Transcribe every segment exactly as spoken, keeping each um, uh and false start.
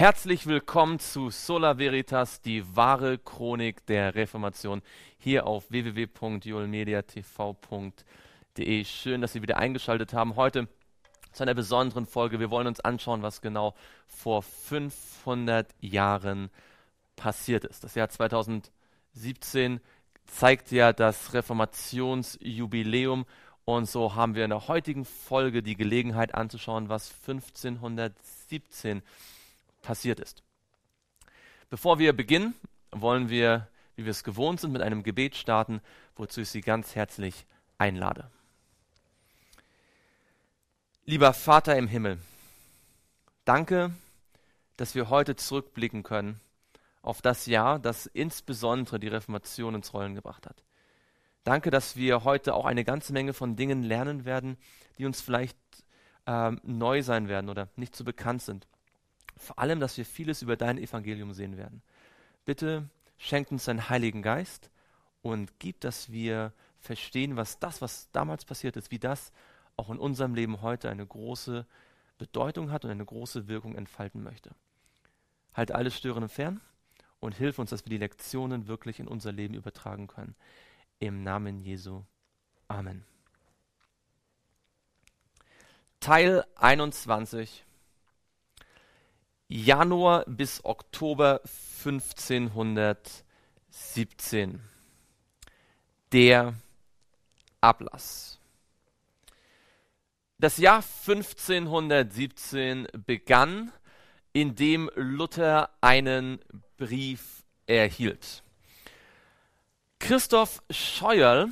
Herzlich willkommen zu Sola Veritas, die wahre Chronik der Reformation, hier auf w w w punkt joelmediatv punkt de. Schön, dass Sie wieder eingeschaltet haben. Heute zu einer besonderen Folge. Wir wollen uns anschauen, was genau vor fünfhundert Jahren passiert ist. Das Jahr zweitausendsiebzehn zeigt ja das Reformationsjubiläum. Und so haben wir in der heutigen Folge die Gelegenheit anzuschauen, was fünfzehnhundertsiebzehn passiert ist. Bevor wir beginnen, wollen wir, wie wir es gewohnt sind, mit einem Gebet starten, wozu ich Sie ganz herzlich einlade. Lieber Vater im Himmel, danke, dass wir heute zurückblicken können auf das Jahr, das insbesondere die Reformation ins Rollen gebracht hat. Danke, dass wir heute auch eine ganze Menge von Dingen lernen werden, die uns vielleicht ähm, neu sein werden oder nicht so bekannt sind. Vor allem, dass wir vieles über dein Evangelium sehen werden. Bitte schenk uns deinen Heiligen Geist und gib, dass wir verstehen, was das, was damals passiert ist, wie das auch in unserem Leben heute eine große Bedeutung hat und eine große Wirkung entfalten möchte. Halte alles Störende fern und hilf uns, dass wir die Lektionen wirklich in unser Leben übertragen können. Im Namen Jesu. Amen. Teil einundzwanzig. Januar bis Oktober fünfzehnhundertsiebzehn. Der Ablass. Das Jahr fünfzehnhundertsiebzehn begann, indem Luther einen Brief erhielt. Christoph Scheuerl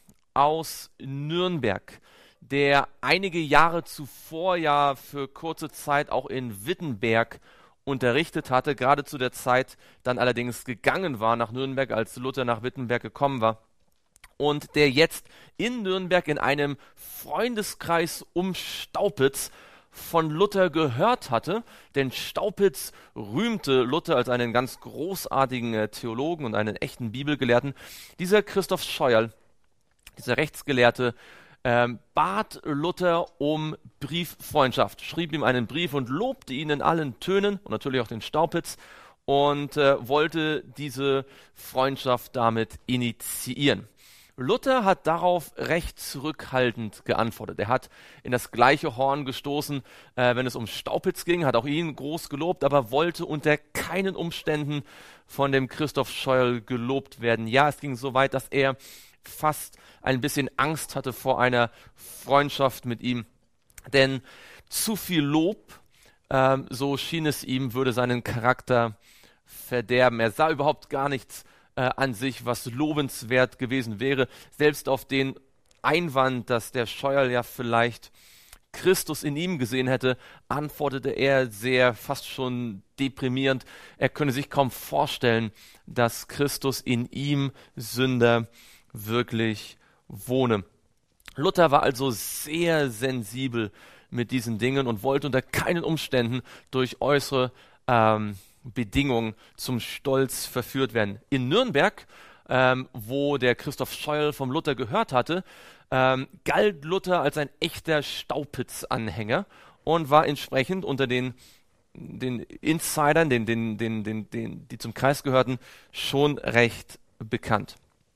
aus Nürnberg, der einige Jahre zuvor ja für kurze Zeit auch in Wittenberg unterrichtet hatte, gerade zu der Zeit dann allerdings gegangen war nach Nürnberg, als Luther nach Wittenberg gekommen war, und der jetzt in Nürnberg in einem Freundeskreis um Staupitz von Luther gehört hatte, denn Staupitz rühmte Luther als einen ganz großartigen äh, Theologen und einen echten Bibelgelehrten. Dieser Christoph Scheuerl, dieser Rechtsgelehrte, ähm, bat Luther um Brieffreundschaft, schrieb ihm einen Brief und lobte ihn in allen Tönen und natürlich auch den Staupitz und äh, wollte diese Freundschaft damit initiieren. Luther hat darauf recht zurückhaltend geantwortet. Er hat in das gleiche Horn gestoßen, äh, wenn es um Staupitz ging, hat auch ihn groß gelobt, aber wollte unter keinen Umständen von dem Christoph Scheuerl gelobt werden. Ja, es ging so weit, dass er fast ein bisschen Angst hatte vor einer Freundschaft mit ihm. Denn zu viel Lob, ähm, so schien es ihm, würde seinen Charakter verderben. Er sah überhaupt gar nichts an sich, was lobenswert gewesen wäre. Selbst auf den Einwand, dass der Scheuerl ja vielleicht Christus in ihm gesehen hätte, antwortete er sehr, fast schon deprimierend. Er könne sich kaum vorstellen, dass Christus in ihm, Sünder, wirklich wohne. Luther war also sehr sensibel mit diesen Dingen und wollte unter keinen Umständen durch äußere ähm, Bedingungen zum Stolz verführt werden. In Nürnberg, ähm, wo der Christoph Scheuerl vom Luther gehört hatte, ähm, galt Luther als ein echter Staupitz-Anhänger und war entsprechend unter den, den Insidern, den, den, den, den, den, die zum Kreis gehörten, schon recht bekannt.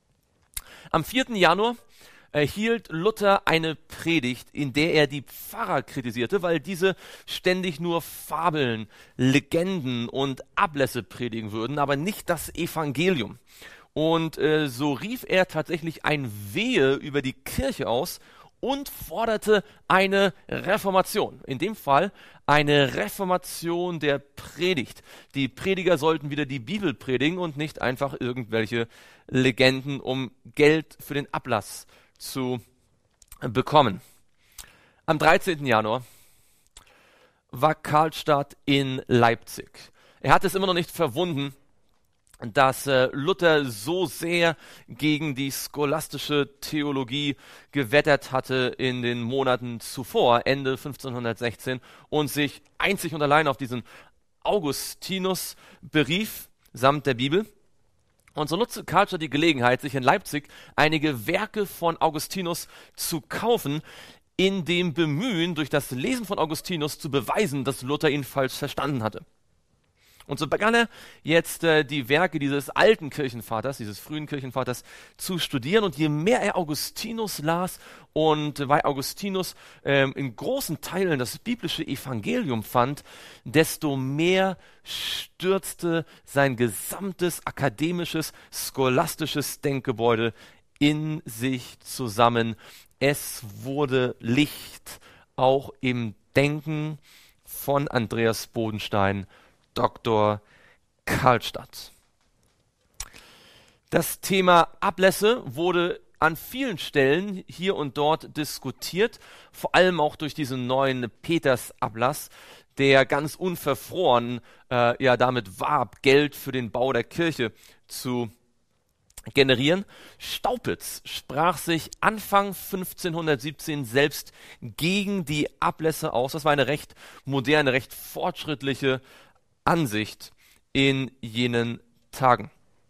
Am vierten Januar erhielt Luther eine Predigt, in der er die Pfarrer kritisierte, weil diese ständig nur Fabeln, Legenden und Ablässe predigen würden, aber nicht das Evangelium. Und äh, so rief er tatsächlich ein Wehe über die Kirche aus und forderte eine Reformation. In dem Fall eine Reformation der Predigt. Die Prediger sollten wieder die Bibel predigen und nicht einfach irgendwelche Legenden, um Geld für den Ablass zu bekommen. Am dreizehnten Januar war Karlstadt in Leipzig. Er hat es immer noch nicht verwunden, dass äh, Luther so sehr gegen die scholastische Theologie gewettert hatte in den Monaten zuvor, Ende fünfzehnhundertsechzehn, und sich einzig und allein auf diesen Augustinus berief, samt der Bibel. Und so nutzte Karlstadt die Gelegenheit, sich in Leipzig einige Werke von Augustinus zu kaufen, in dem Bemühen, durch das Lesen von Augustinus zu beweisen, dass Luther ihn falsch verstanden hatte. Und so begann er jetzt äh, die Werke dieses alten Kirchenvaters, dieses frühen Kirchenvaters zu studieren. Und je mehr er Augustinus las und äh, weil Augustinus äh, in großen Teilen das biblische Evangelium fand, desto mehr stürzte sein gesamtes akademisches, scholastisches Denkgebäude in sich zusammen. Es wurde Licht auch im Denken von Andreas Bodenstein, Doktor Karlstadt. Das Thema Ablässe wurde an vielen Stellen hier und dort diskutiert, vor allem auch durch diesen neuen Petersablass, der ganz unverfroren äh, ja damit warb, Geld für den Bau der Kirche zu generieren. Staupitz sprach sich Anfang fünfzehnhundertsiebzehn selbst gegen die Ablässe aus. Das war eine recht moderne, recht fortschrittliche Ansicht in jenen Tagen.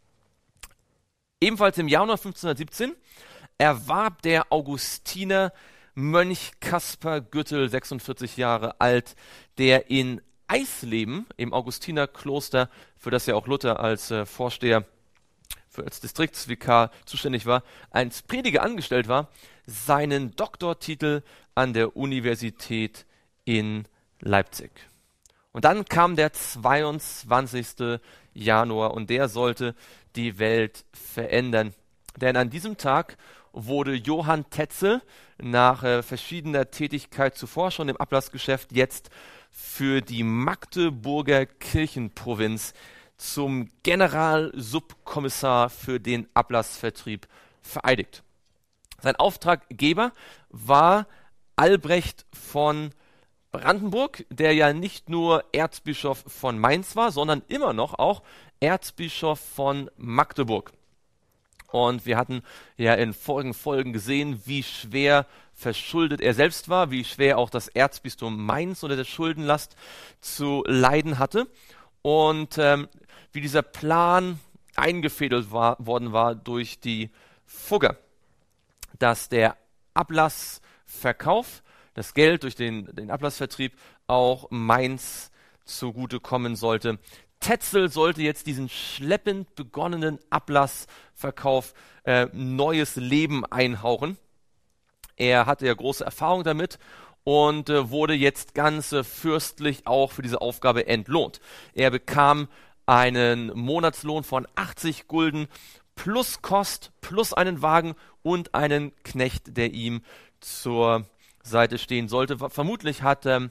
Ebenfalls im Januar fünfzehnhundertsiebzehn erwarb der Augustiner Mönch Kaspar Güttel, sechsundvierzig Jahre alt, der in Eisleben im Augustinerkloster, für das ja auch Luther als äh, Vorsteher, für als Distriktsvikar zuständig war, als Prediger angestellt war, seinen Doktortitel an der Universität in Leipzig. Und dann kam der zweiundzwanzigste Januar und der sollte die Welt verändern. Denn an diesem Tag wurde Johann Tetzel nach äh, verschiedener Tätigkeit zuvor schon im Ablassgeschäft jetzt für die Magdeburger Kirchenprovinz zum Generalsubkommissar für den Ablassvertrieb vereidigt. Sein Auftraggeber war Albrecht von Brandenburg, der ja nicht nur Erzbischof von Mainz war, sondern immer noch auch Erzbischof von Magdeburg. Und wir hatten ja in vorigen Folgen gesehen, wie schwer verschuldet er selbst war, wie schwer auch das Erzbistum Mainz unter der Schuldenlast zu leiden hatte und ähm, wie dieser Plan eingefädelt war, worden war durch die Fugger, dass der Ablassverkauf, das Geld durch den, den Ablassvertrieb auch Mainz zugutekommen sollte. Tetzel sollte jetzt diesen schleppend begonnenen Ablassverkauf äh, neues Leben einhauchen. Er hatte ja große Erfahrung damit und äh, wurde jetzt ganz äh, fürstlich auch für diese Aufgabe entlohnt. Er bekam einen Monatslohn von achtzig Gulden plus Kost, plus einen Wagen und einen Knecht, der ihm zur Seite stehen sollte. Vermutlich hat ähm,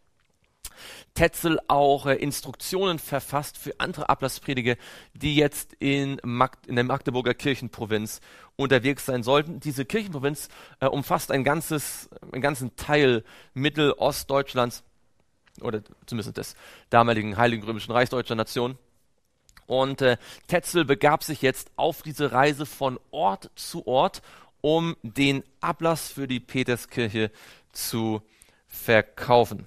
Tetzel auch äh, Instruktionen verfasst für andere Ablassprediger, die jetzt in, Mag in der Magdeburger Kirchenprovinz unterwegs sein sollten. Diese Kirchenprovinz äh, umfasst ein ganzes, einen ganzen Teil Mittel-Ostdeutschlands oder zumindest des damaligen Heiligen Römischen Reichs deutscher Nation. Und äh, Tetzel begab sich jetzt auf diese Reise von Ort zu Ort, um den Ablass für die Peterskirche zu verkaufen.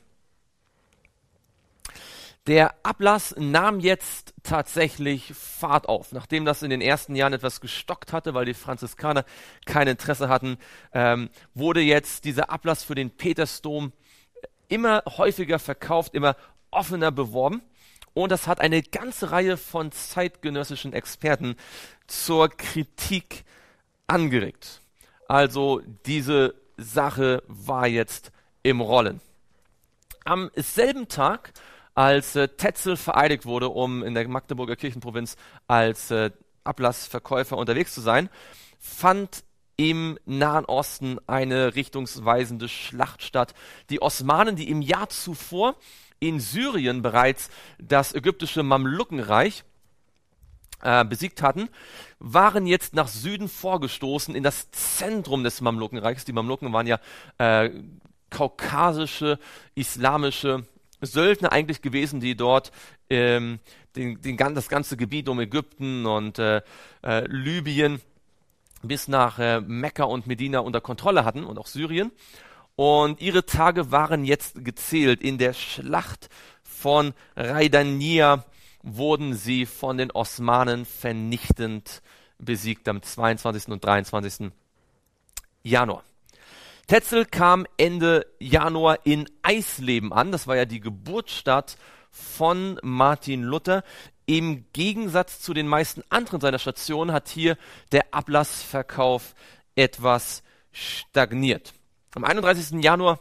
Der Ablass nahm jetzt tatsächlich Fahrt auf. Nachdem das in den ersten Jahren etwas gestockt hatte, weil die Franziskaner kein Interesse hatten, ähm, wurde jetzt dieser Ablass für den Petersdom immer häufiger verkauft, immer offener beworben. Und das hat eine ganze Reihe von zeitgenössischen Experten zur Kritik angeregt. Also diese Sache war jetzt im Rollen. Am selben Tag, als äh, Tetzel vereidigt wurde, um in der Magdeburger Kirchenprovinz als äh, Ablassverkäufer unterwegs zu sein, fand im Nahen Osten eine richtungsweisende Schlacht statt. Die Osmanen, die im Jahr zuvor in Syrien bereits das ägyptische Mamlukenreich äh, besiegt hatten, waren jetzt nach Süden vorgestoßen in das Zentrum des Mamlukenreichs. Die Mamluken waren ja äh, kaukasische, islamische Söldner eigentlich gewesen, die dort ähm, den, den, das ganze Gebiet um Ägypten und äh, äh, Libyen bis nach äh, Mekka und Medina unter Kontrolle hatten und auch Syrien. Und ihre Tage waren jetzt gezählt. In der Schlacht von Raidania wurden sie von den Osmanen vernichtend besiegt am zweiundzwanzigsten und dreiundzwanzigsten Januar. Tetzel kam Ende Januar in Eisleben an. Das war ja die Geburtsstadt von Martin Luther. Im Gegensatz zu den meisten anderen seiner Stationen hat hier der Ablassverkauf etwas stagniert. Am einunddreißigsten Januar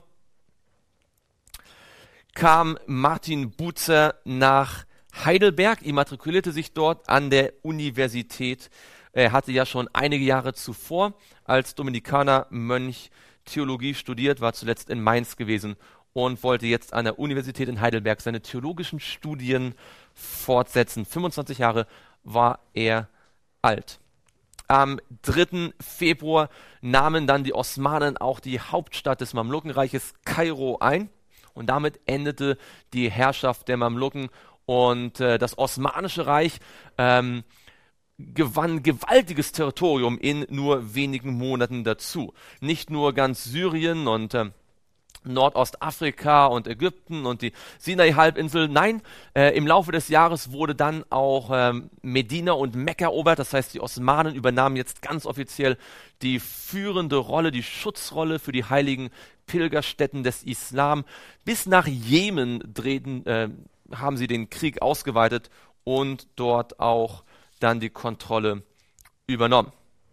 kam Martin Bucer nach Heidelberg, immatrikulierte sich dort an der Universität. Er hatte ja schon einige Jahre zuvor als Dominikanermönch Theologie studiert, war zuletzt in Mainz gewesen und wollte jetzt an der Universität in Heidelberg seine theologischen Studien fortsetzen. fünfundzwanzig Jahre war er alt. Am dritten Februar nahmen dann die Osmanen auch die Hauptstadt des Mamlukenreiches Kairo ein und damit endete die Herrschaft der Mamluken und äh, das Osmanische Reich ähm, gewann gewaltiges Territorium in nur wenigen Monaten dazu. Nicht nur ganz Syrien und äh, Nordostafrika und Ägypten und die Sinai-Halbinsel. Nein, äh, im Laufe des Jahres wurde dann auch ähm, Medina und Mekka erobert. Das heißt, die Osmanen übernahmen jetzt ganz offiziell die führende Rolle, die Schutzrolle für die heiligen Pilgerstätten des Islam. Bis nach Jemen drehten, äh, haben sie den Krieg ausgeweitet und dort auch dann die Kontrolle übernommen.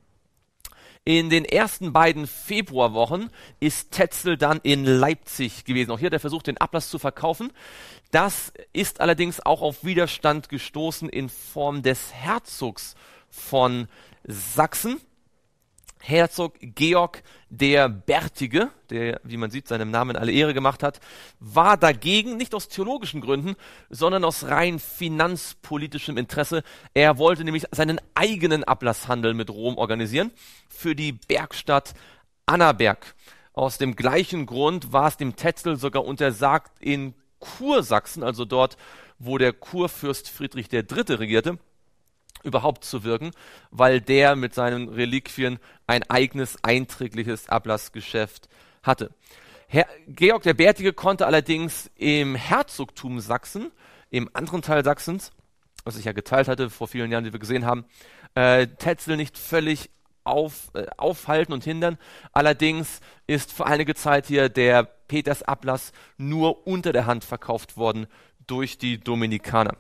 In den ersten beiden Februarwochen ist Tetzel dann in Leipzig gewesen. Auch hier hat er versucht, den Ablass zu verkaufen. Das ist allerdings auch auf Widerstand gestoßen in Form des Herzogs von Sachsen. Herzog Georg der Bärtige, der, wie man sieht, seinem Namen alle Ehre gemacht hat, war dagegen, nicht aus theologischen Gründen, sondern aus rein finanzpolitischem Interesse. Er wollte nämlich seinen eigenen Ablasshandel mit Rom organisieren für die Bergstadt Annaberg. Aus dem gleichen Grund war es dem Tetzel sogar untersagt, in Kursachsen, also dort, wo der Kurfürst Friedrich der Dritte regierte, überhaupt zu wirken, weil der mit seinen Reliquien ein eigenes einträgliches Ablassgeschäft hatte. Herr Georg der Bärtige konnte allerdings im Herzogtum Sachsen, im anderen Teil Sachsens, was sich ja geteilt hatte vor vielen Jahren, wie wir gesehen haben, äh, Tetzel nicht völlig auf, äh, aufhalten und hindern. Allerdings ist für einige Zeit hier der Petersablass nur unter der Hand verkauft worden durch die Dominikaner.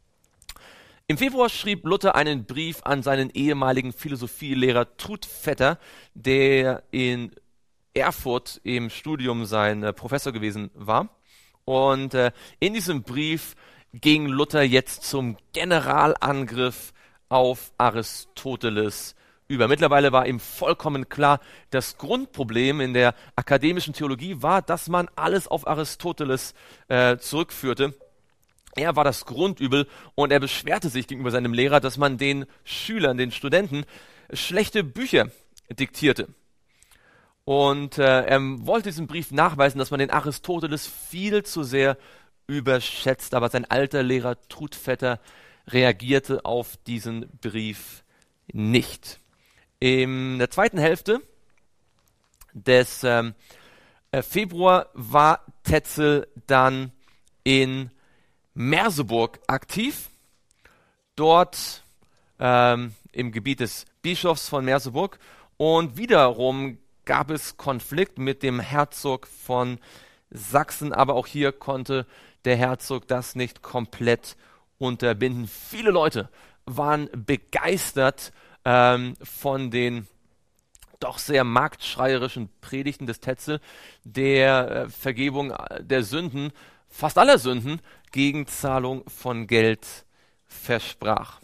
Im Februar schrieb Luther einen Brief an seinen ehemaligen Philosophielehrer Trudvetter, der in Erfurt im Studium sein äh, Professor gewesen war. Und äh, in diesem Brief ging Luther jetzt zum Generalangriff auf Aristoteles über. Mittlerweile war ihm vollkommen klar, das Grundproblem in der akademischen Theologie war, dass man alles auf Aristoteles äh, zurückführte. Er war das Grundübel und er beschwerte sich gegenüber seinem Lehrer, dass man den Schülern, den Studenten, schlechte Bücher diktierte. Und äh, er wollte diesen Brief nachweisen, dass man den Aristoteles viel zu sehr überschätzt. Aber sein alter Lehrer Trudvetter reagierte auf diesen Brief nicht. In der zweiten Hälfte des ähm, Februar war Tetzel dann in Merseburg aktiv, dort ähm, im Gebiet des Bischofs von Merseburg, und wiederum gab es Konflikt mit dem Herzog von Sachsen, aber auch hier konnte der Herzog das nicht komplett unterbinden. Viele Leute waren begeistert ähm, von den doch sehr marktschreierischen Predigten des Tetzel, der äh, Vergebung der Sünden, fast aller Sünden, gegen Zahlung von Geld versprach.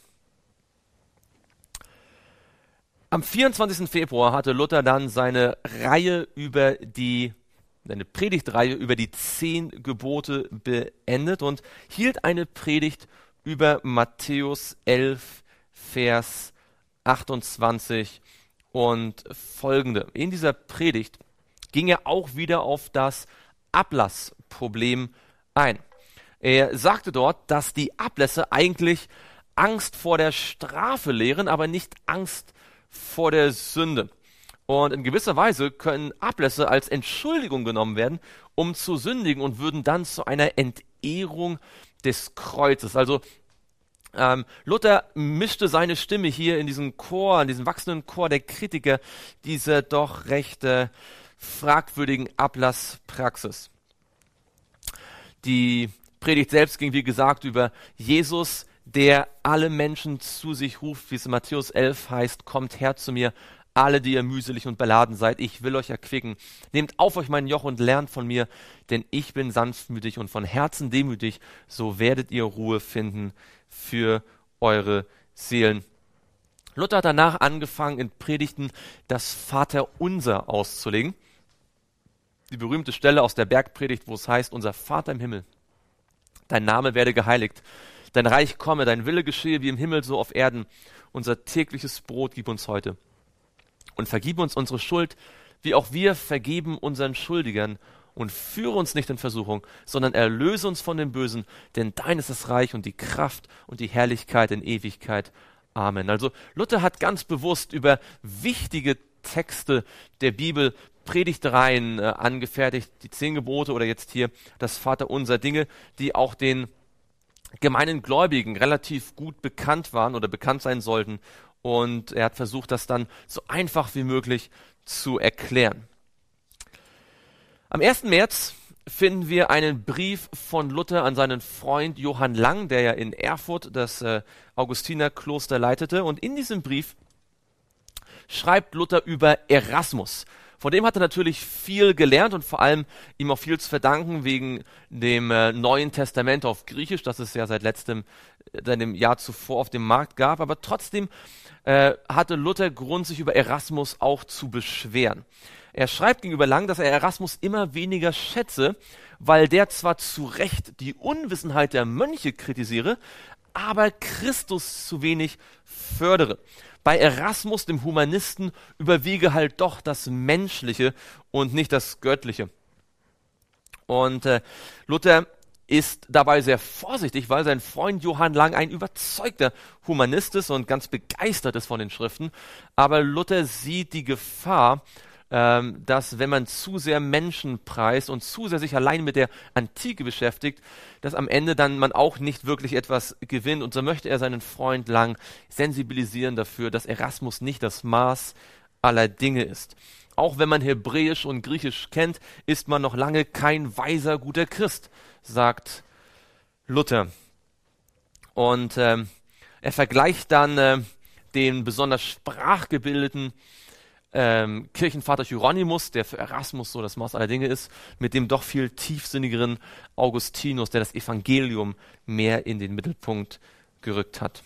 Am vierundzwanzigsten Februar hatte Luther dann seine Reihe über die, seine Predigtreihe über die zehn Gebote beendet und hielt eine Predigt über Matthäus elf, Vers achtundzwanzig und folgende. In dieser Predigt ging er auch wieder auf das Ablassproblem ein. Er sagte dort, dass die Ablässe eigentlich Angst vor der Strafe lehren, aber nicht Angst vor der Sünde. Und in gewisser Weise können Ablässe als Entschuldigung genommen werden, um zu sündigen, und würden dann zu einer Entehrung des Kreuzes. Also ähm, Luther mischte seine Stimme hier in diesen Chor, in diesen wachsenden Chor der Kritiker dieser doch recht äh, fragwürdigen Ablasspraxis. Die Predigt selbst ging, wie gesagt, über Jesus, der alle Menschen zu sich ruft, wie es in Matthäus elf heißt, kommt her zu mir, alle, die ihr mühselig und beladen seid, ich will euch erquicken. Nehmt auf euch mein Joch und lernt von mir, denn ich bin sanftmütig und von Herzen demütig, so werdet ihr Ruhe finden für eure Seelen. Luther hat danach angefangen, in Predigten das Vaterunser auszulegen. Die berühmte Stelle aus der Bergpredigt, wo es heißt, unser Vater im Himmel, dein Name werde geheiligt, dein Reich komme, dein Wille geschehe wie im Himmel, so auf Erden. Unser tägliches Brot gib uns heute. Und vergib uns unsere Schuld, wie auch wir vergeben unseren Schuldigern. Und führe uns nicht in Versuchung, sondern erlöse uns von dem Bösen, denn dein ist das Reich und die Kraft und die Herrlichkeit in Ewigkeit. Amen. Also Luther hat ganz bewusst über wichtige Texte der Bibel Predigtreihen äh, angefertigt, die zehn Gebote oder jetzt hier das Vaterunser, Dinge, die auch den gemeinen Gläubigen relativ gut bekannt waren oder bekannt sein sollten. Und er hat versucht, das dann so einfach wie möglich zu erklären. Am ersten März finden wir einen Brief von Luther an seinen Freund Johann Lang, der ja in Erfurt das äh, Augustinerkloster leitete. Und in diesem Brief schreibt Luther über Erasmus. Von dem hat er natürlich viel gelernt und vor allem ihm auch viel zu verdanken wegen dem äh, Neuen Testament auf Griechisch, das es ja seit letztem, seit dem Jahr zuvor auf dem Markt gab. Aber trotzdem äh, hatte Luther Grund, sich über Erasmus auch zu beschweren. Er schreibt gegenüber Lang, dass er Erasmus immer weniger schätze, weil der zwar zu Recht die Unwissenheit der Mönche kritisiere, aber Christus zu wenig fördere. Bei Erasmus, dem Humanisten, überwiege halt doch das Menschliche und nicht das Göttliche. Und äh, Luther ist dabei sehr vorsichtig, weil sein Freund Johann Lang ein überzeugter Humanist ist und ganz begeistert ist von den Schriften. Aber Luther sieht die Gefahr, ähm, dass wenn man zu sehr Menschen preist und zu sehr sich allein mit der Antike beschäftigt, dass am Ende dann man auch nicht wirklich etwas gewinnt. Und so möchte er seinen Freund Lang sensibilisieren dafür, dass Erasmus nicht das Maß aller Dinge ist. Auch wenn man Hebräisch und Griechisch kennt, ist man noch lange kein weiser, guter Christ, sagt Luther. Und ähm, er vergleicht dann äh, den besonders sprachgebildeten ähm, Kirchenvater Hieronymus, der für Erasmus so das Maß aller Dinge ist, mit dem doch viel tiefsinnigeren Augustinus, der das Evangelium mehr in den Mittelpunkt gerückt hat.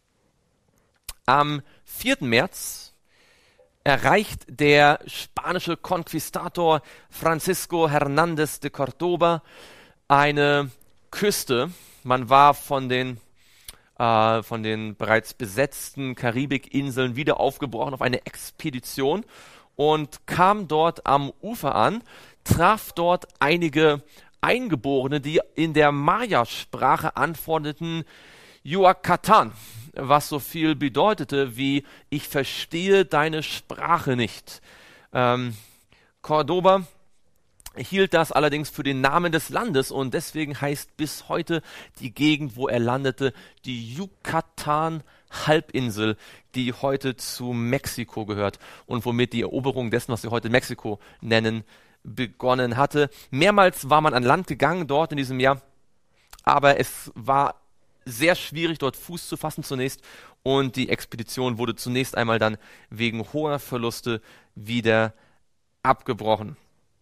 Am vierten März erreicht der spanische Konquistator Francisco Hernández de Córdoba eine Küste. Man war von den äh, von den bereits besetzten Karibikinseln wieder aufgebrochen auf eine Expedition und kam dort am Ufer an, traf dort einige Eingeborene, die in der Maya-Sprache antworteten Yucatán, was so viel bedeutete wie ich verstehe deine Sprache nicht. Ähm, Córdoba hielt das allerdings für den Namen des Landes und deswegen heißt bis heute die Gegend, wo er landete, die Yucatan-Halbinsel, die heute zu Mexiko gehört und womit die Eroberung dessen, was wir heute Mexiko nennen, begonnen hatte. Mehrmals war man an Land gegangen dort in diesem Jahr, aber es war sehr schwierig, dort Fuß zu fassen zunächst und die Expedition wurde zunächst einmal dann wegen hoher Verluste wieder abgebrochen.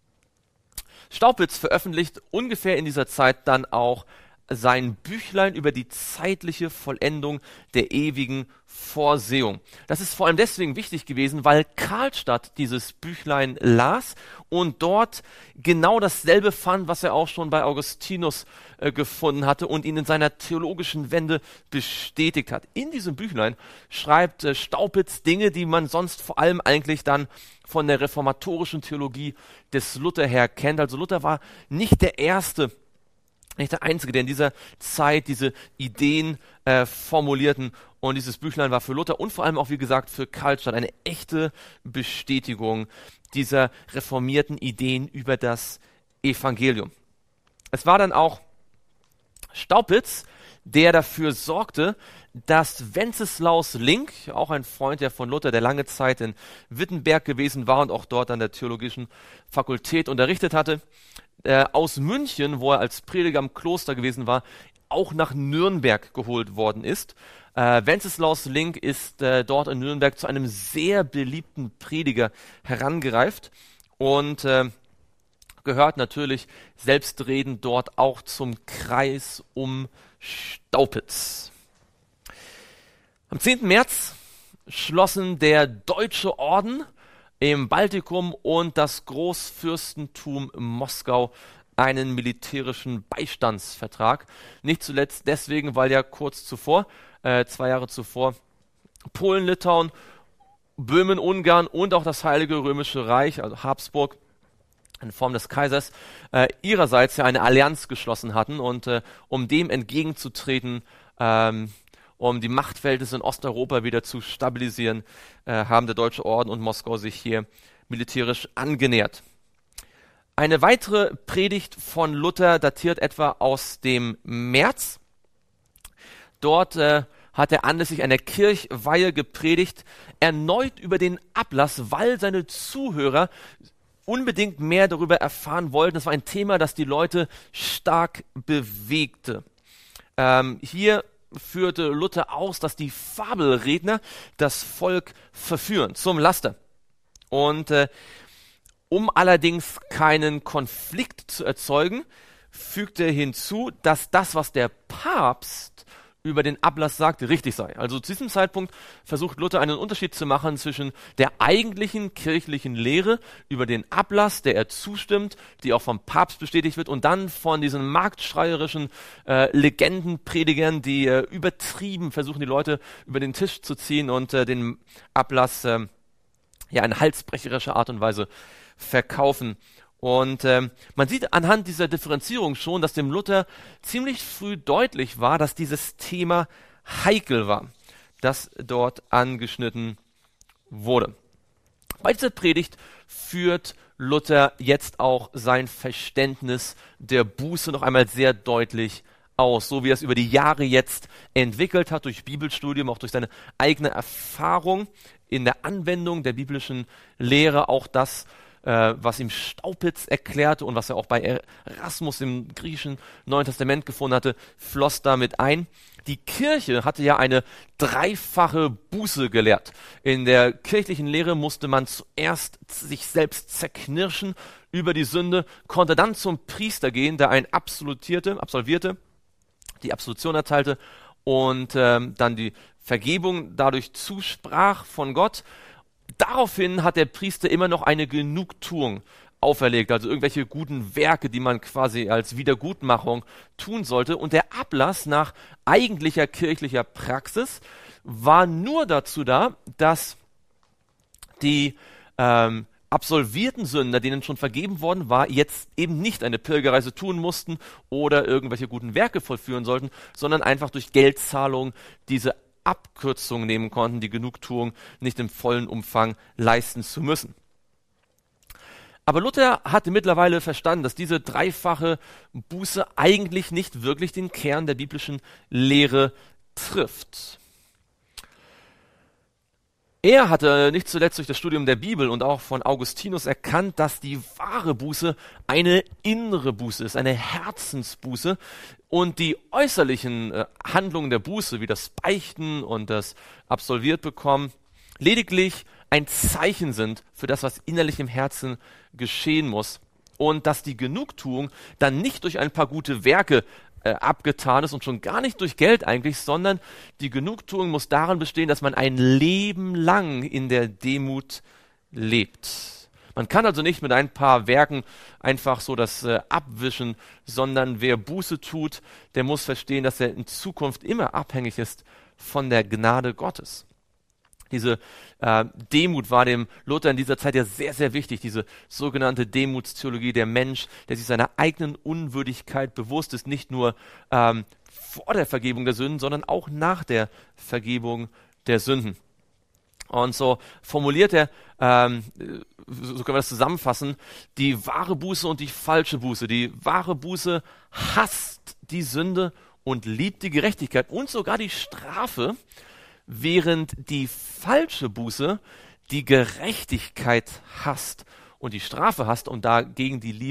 Staupitz veröffentlicht ungefähr in dieser Zeit dann auch sein Büchlein über die zeitliche Vollendung der ewigen Vorsehung. Das ist vor allem deswegen wichtig gewesen, weil Karlstadt dieses Büchlein las und dort genau dasselbe fand, was er auch schon bei Augustinus äh, gefunden hatte und ihn in seiner theologischen Wende bestätigt hat. In diesem Büchlein schreibt äh, Staupitz Dinge, die man sonst vor allem eigentlich dann von der reformatorischen Theologie des Luther her kennt. Also Luther war nicht der Erste, nicht der Einzige, der in dieser Zeit diese Ideen äh, formulierten. Und dieses Büchlein war für Luther und vor allem auch, wie gesagt, für Karlstadt eine echte Bestätigung dieser reformierten Ideen über das Evangelium. Es war dann auch Staupitz, der dafür sorgte, dass Wenceslaus Link, auch ein Freund der von Luther, der lange Zeit in Wittenberg gewesen war und auch dort an der theologischen Fakultät unterrichtet hatte, äh, aus München, wo er als Prediger im Kloster gewesen war, auch nach Nürnberg geholt worden ist. Äh, Wenceslaus Link ist äh, dort in Nürnberg zu einem sehr beliebten Prediger herangereift und äh, gehört natürlich selbstredend dort auch zum Kreis um Staupitz. Am zehnten März schlossen der Deutsche Orden im Baltikum und das Großfürstentum Moskau einen militärischen Beistandsvertrag. Nicht zuletzt deswegen, weil ja kurz zuvor, äh, zwei Jahre zuvor, Polen, Litauen, Böhmen, Ungarn und auch das Heilige Römische Reich, also Habsburg, in Form des Kaisers, äh, ihrerseits ja eine Allianz geschlossen hatten. Und äh, um dem entgegenzutreten, ähm, um die Machtverhältnisse in Osteuropa wieder zu stabilisieren, äh, haben der Deutsche Orden und Moskau sich hier militärisch angenähert. Eine weitere Predigt von Luther datiert etwa aus dem März. Dort äh, hat er anlässlich einer Kirchweihe gepredigt, erneut über den Ablass, weil seine Zuhörer unbedingt mehr darüber erfahren wollten. Das war ein Thema, das die Leute stark bewegte. Ähm, hier führte Luther aus, dass die Fabelredner das Volk verführen zum Laster. Und äh, um allerdings keinen Konflikt zu erzeugen, fügte er hinzu, dass das, was der Papst über den Ablass sagte, richtig sei. Also zu diesem Zeitpunkt versucht Luther einen Unterschied zu machen zwischen der eigentlichen kirchlichen Lehre über den Ablass, der er zustimmt, die auch vom Papst bestätigt wird, und dann von diesen marktschreierischen äh, Legendenpredigern, die äh, übertrieben versuchen, die Leute über den Tisch zu ziehen und äh, den Ablass äh, ja in halsbrecherischer Art und Weise verkaufen. Und ähm, man sieht anhand dieser Differenzierung schon, dass dem Luther ziemlich früh deutlich war, dass dieses Thema heikel war, das dort angeschnitten wurde. Bei dieser Predigt führt Luther jetzt auch sein Verständnis der Buße noch einmal sehr deutlich aus, so wie er es über die Jahre jetzt entwickelt hat, durch Bibelstudium, auch durch seine eigene Erfahrung in der Anwendung der biblischen Lehre, auch das, äh, was ihm Staupitz erklärte und was er auch bei Erasmus im griechischen Neuen Testament gefunden hatte, floss damit ein. Die Kirche hatte ja eine dreifache Buße gelehrt. In der kirchlichen Lehre musste man zuerst sich selbst zerknirschen über die Sünde, konnte dann zum Priester gehen, der einen absolutierte, absolvierte, die Absolution erteilte und ähm, dann die Vergebung dadurch zusprach von Gott. Daraufhin hat der Priester immer noch eine Genugtuung auferlegt, also irgendwelche guten Werke, die man quasi als Wiedergutmachung tun sollte. Und der Ablass nach eigentlicher kirchlicher Praxis war nur dazu da, dass die ähm, absolvierten Sünder, denen schon vergeben worden war, jetzt eben nicht eine Pilgerreise tun mussten oder irgendwelche guten Werke vollführen sollten, sondern einfach durch Geldzahlung diese Abkürzung nehmen konnten, die Genugtuung nicht im vollen Umfang leisten zu müssen. Aber Luther hatte mittlerweile verstanden, dass diese dreifache Buße eigentlich nicht wirklich den Kern der biblischen Lehre trifft. Er hatte nicht zuletzt durch das Studium der Bibel und auch von Augustinus erkannt, dass die wahre Buße eine innere Buße ist, eine Herzensbuße, und die äußerlichen äh, Handlungen der Buße, wie das Beichten und das absolviert bekommen, lediglich ein Zeichen sind für das, was innerlich im Herzen geschehen muss, und dass die Genugtuung dann nicht durch ein paar gute Werke äh, abgetan ist und schon gar nicht durch Geld eigentlich, sondern die Genugtuung muss darin bestehen, dass man ein Leben lang in der Demut lebt. Man kann also nicht mit ein paar Werken einfach so das äh, abwischen, sondern wer Buße tut, der muss verstehen, dass er in Zukunft immer abhängig ist von der Gnade Gottes. Diese äh, Demut war dem Luther in dieser Zeit ja sehr, sehr wichtig, diese sogenannte Demutstheologie, der Mensch, der sich seiner eigenen Unwürdigkeit bewusst ist, nicht nur ähm, vor der Vergebung der Sünden, sondern auch nach der Vergebung der Sünden. Und so formuliert er, ähm, so können wir das zusammenfassen, die wahre Buße und die falsche Buße. Die wahre Buße hasst die Sünde und liebt die Gerechtigkeit und sogar die Strafe, während die falsche Buße die Gerechtigkeit hasst und die Strafe hasst und dagegen die Liebe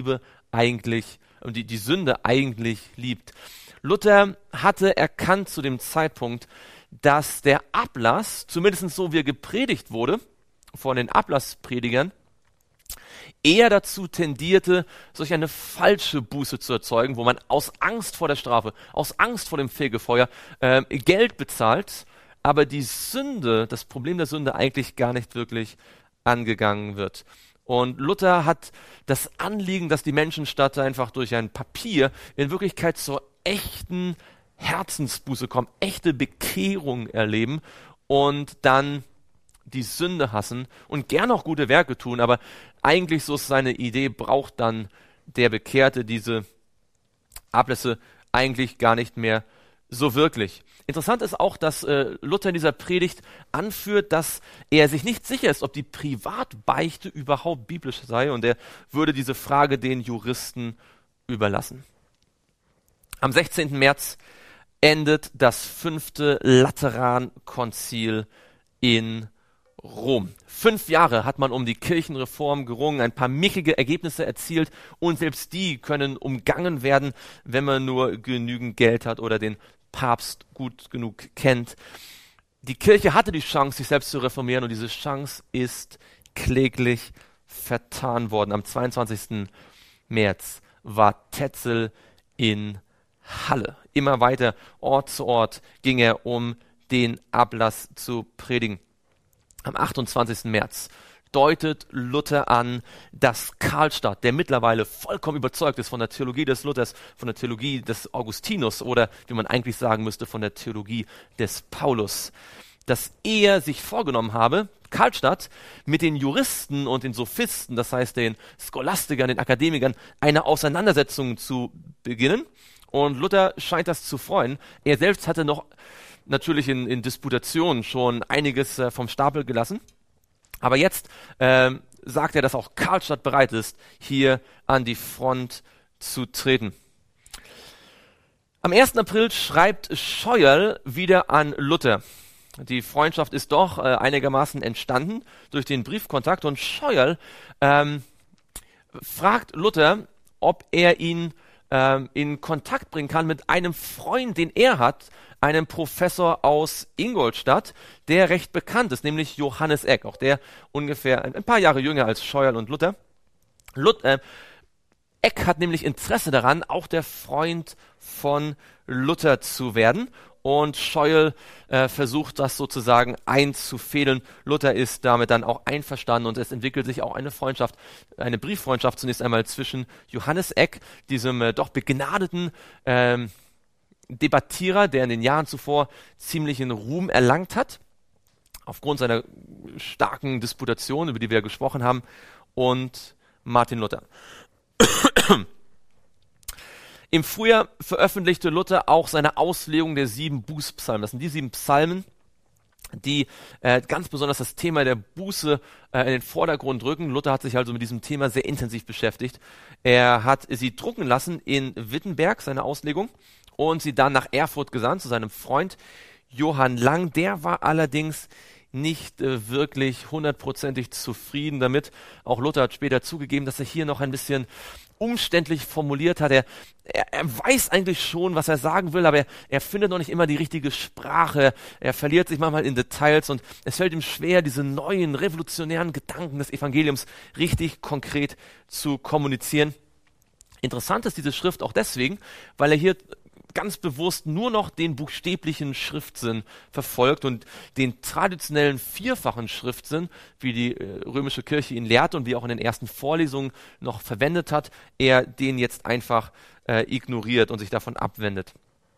eigentlich und die, die Sünde eigentlich liebt. Luther hatte erkannt zu dem Zeitpunkt, dass der Ablass, zumindest so wie er gepredigt wurde, von den Ablasspredigern, eher dazu tendierte, solch eine falsche Buße zu erzeugen, wo man aus Angst vor der Strafe, aus Angst vor dem Fegefeuer äh, Geld bezahlt, aber die Sünde, das Problem der Sünde eigentlich gar nicht wirklich angegangen wird. Und Luther hat das Anliegen, dass die Menschen statt einfach durch ein Papier in Wirklichkeit zur echten Herzensbuße kommen, echte Bekehrung erleben und dann die Sünde hassen und gern auch gute Werke tun, aber eigentlich, so ist seine Idee, braucht dann der Bekehrte diese Ablässe eigentlich gar nicht mehr so wirklich. Interessant ist auch, dass äh, Luther in dieser Predigt anführt, dass er sich nicht sicher ist, ob die Privatbeichte überhaupt biblisch sei, und er würde diese Frage den Juristen überlassen. Am sechzehnten März endet das fünfte Laterankonzil in Rom. Fünf Jahre hat man um die Kirchenreform gerungen, ein paar mickige Ergebnisse erzielt, und selbst die können umgangen werden, wenn man nur genügend Geld hat oder den Papst gut genug kennt. Die Kirche hatte die Chance, sich selbst zu reformieren, und diese Chance ist kläglich vertan worden. Am zweiundzwanzigsten März war Tetzel in Halle. Immer weiter, Ort zu Ort, ging er, um den Ablass zu predigen. Am achtundzwanzigsten März deutet Luther an, dass Karlstadt, der mittlerweile vollkommen überzeugt ist von der Theologie des Luthers, von der Theologie des Augustinus oder, wie man eigentlich sagen müsste, von der Theologie des Paulus, dass er sich vorgenommen habe, Karlstadt mit den Juristen und den Sophisten, das heißt den Scholastikern, den Akademikern, eine Auseinandersetzung zu beginnen. Und Luther scheint das zu freuen. Er selbst hatte noch natürlich in, in Disputationen schon einiges äh, vom Stapel gelassen. Aber jetzt äh, sagt er, dass auch Karlstadt bereit ist, hier an die Front zu treten. Am ersten April schreibt Scheuerl wieder an Luther. Die Freundschaft ist doch äh, einigermaßen entstanden durch den Briefkontakt, und Scheuerl ähm, fragt Luther, ob er ihn ähm, in Kontakt bringen kann mit einem Freund, den er hat, einem Professor aus Ingolstadt, der recht bekannt ist, nämlich Johannes Eck, auch der ungefähr ein, ein paar Jahre jünger als Scheuerl und Luther. Lut, äh, Eck hat nämlich Interesse daran, auch der Freund von Luther zu werden, und Scheuerl äh, versucht das sozusagen einzufädeln. Luther ist damit dann auch einverstanden, und es entwickelt sich auch eine Freundschaft, eine Brieffreundschaft zunächst einmal zwischen Johannes Eck, diesem äh, doch begnadeten ähm, Debattierer, der in den Jahren zuvor ziemlichen Ruhm erlangt hat, aufgrund seiner starken Disputation, über die wir gesprochen haben, und Martin Luther. Im Frühjahr veröffentlichte Luther auch seine Auslegung der sieben Bußpsalmen. Das sind die sieben Psalmen, die äh, ganz besonders das Thema der Buße äh, in den Vordergrund rücken. Luther hat sich also mit diesem Thema sehr intensiv beschäftigt. Er hat sie drucken lassen in Wittenberg, seine Auslegung, und sie dann nach Erfurt gesandt zu seinem Freund Johann Lang. Der war allerdings nicht äh, wirklich hundertprozentig zufrieden damit. Auch Luther hat später zugegeben, dass er hier noch ein bisschen umständlich formuliert hat. Er, er, er weiß eigentlich schon, was er sagen will, aber er, er findet noch nicht immer die richtige Sprache. Er verliert sich manchmal in Details, und es fällt ihm schwer, diese neuen, revolutionären Gedanken des Evangeliums richtig konkret zu kommunizieren. Interessant ist diese Schrift auch deswegen, weil er hier ganz bewusst nur noch den buchstäblichen Schriftsinn verfolgt und den traditionellen vierfachen Schriftsinn, wie die äh, römische Kirche ihn lehrt und wie auch in den ersten Vorlesungen noch verwendet hat, er den jetzt einfach äh, ignoriert und sich davon abwendet.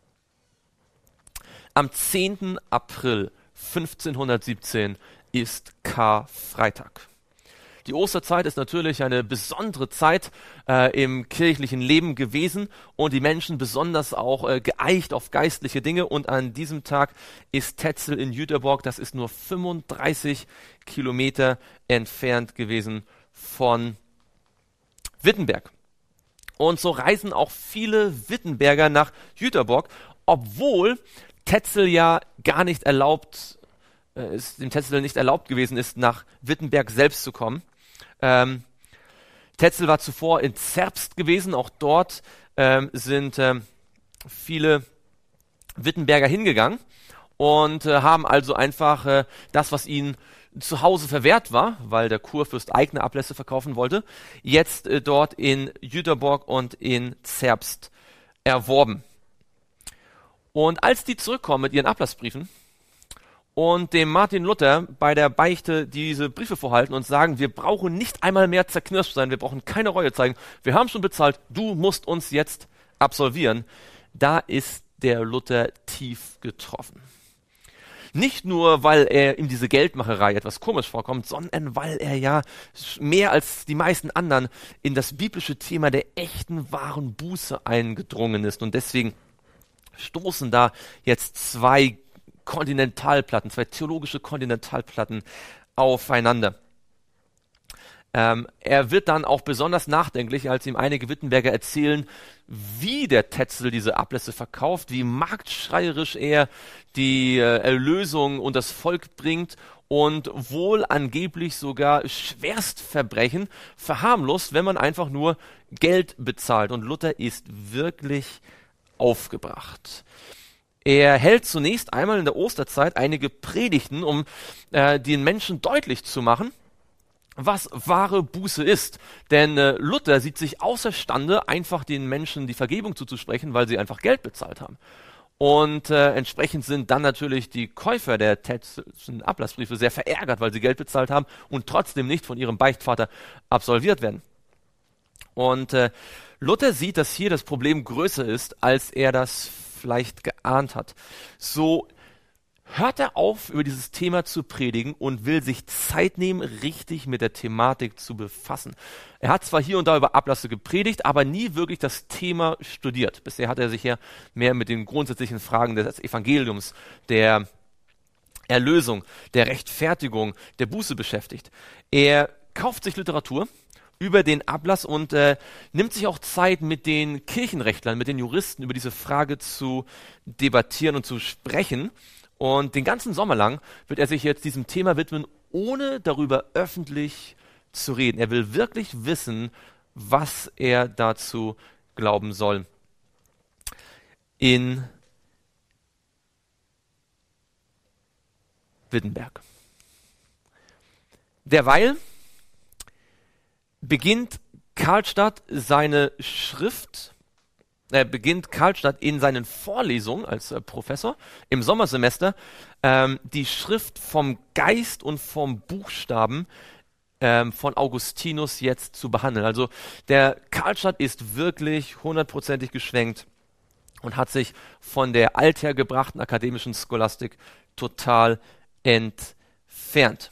Am zehnten April fünfzehnhundertsiebzehn ist Karfreitag. Die Osterzeit ist natürlich eine besondere Zeit äh, im kirchlichen Leben gewesen, und die Menschen besonders auch äh, geeicht auf geistliche Dinge. Und an diesem Tag ist Tetzel in Jüterbock, das ist nur fünfunddreißig Kilometer entfernt gewesen von Wittenberg. Und so reisen auch viele Wittenberger nach Jüterbock, obwohl Tetzel ja gar nicht erlaubt, äh, es dem Tetzel nicht erlaubt gewesen ist, nach Wittenberg selbst zu kommen. Ähm, Tetzel war zuvor in Zerbst gewesen, auch dort ähm, sind ähm, viele Wittenberger hingegangen und äh, haben also einfach äh, das, was ihnen zu Hause verwehrt war, weil der Kurfürst eigene Ablässe verkaufen wollte, jetzt äh, dort in Jüterborg und in Zerbst erworben. Und als die zurückkommen mit ihren Ablassbriefen und dem Martin Luther bei der Beichte diese Briefe vorhalten und sagen, wir brauchen nicht einmal mehr zerknirscht sein, wir brauchen keine Reue zeigen, wir haben schon bezahlt, du musst uns jetzt absolvieren, da ist der Luther tief getroffen. Nicht nur, weil er ihm diese Geldmacherei etwas komisch vorkommt, sondern weil er ja mehr als die meisten anderen in das biblische Thema der echten, wahren Buße eingedrungen ist. Und deswegen stoßen da jetzt zwei Kontinentalplatten, zwei theologische Kontinentalplatten aufeinander. Ähm, er wird dann auch besonders nachdenklich, als ihm einige Wittenberger erzählen, wie der Tetzel diese Ablässe verkauft, wie marktschreierisch er die äh, Erlösung und das Volk bringt und wohl angeblich sogar Schwerstverbrechen verharmlost, wenn man einfach nur Geld bezahlt. Und Luther ist wirklich aufgebracht. Er hält zunächst einmal in der Osterzeit einige Predigten, um äh, den Menschen deutlich zu machen, was wahre Buße ist. Denn äh, Luther sieht sich außerstande, einfach den Menschen die Vergebung zuzusprechen, weil sie einfach Geld bezahlt haben. Und äh, entsprechend sind dann natürlich die Käufer der Tetzelschen Ablassbriefe sehr verärgert, weil sie Geld bezahlt haben und trotzdem nicht von ihrem Beichtvater absolviert werden. Und äh, Luther sieht, dass hier das Problem größer ist, als er das vielleicht geahnt hat. So hört er auf, über dieses Thema zu predigen und will sich Zeit nehmen, richtig mit der Thematik zu befassen. Er hat zwar hier und da über Ablasse gepredigt, aber nie wirklich das Thema studiert. Bisher hat er sich ja mehr mit den grundsätzlichen Fragen des Evangeliums, der Erlösung, der Rechtfertigung, der Buße beschäftigt. Er kauft sich Literatur über den Ablass und äh, nimmt sich auch Zeit, mit den Kirchenrechtlern, mit den Juristen über diese Frage zu debattieren und zu sprechen. Und den ganzen Sommer lang wird er sich jetzt diesem Thema widmen, ohne darüber öffentlich zu reden. Er will wirklich wissen, was er dazu glauben soll. In Wittenberg. Derweil beginnt Karlstadt seine Schrift, äh, beginnt Karlstadt in seinen Vorlesungen als äh, Professor im Sommersemester ähm, die Schrift vom Geist und vom Buchstaben ähm, von Augustinus jetzt zu behandeln. Also der Karlstadt ist wirklich hundertprozentig geschwenkt und hat sich von der althergebrachten akademischen Scholastik total entfernt.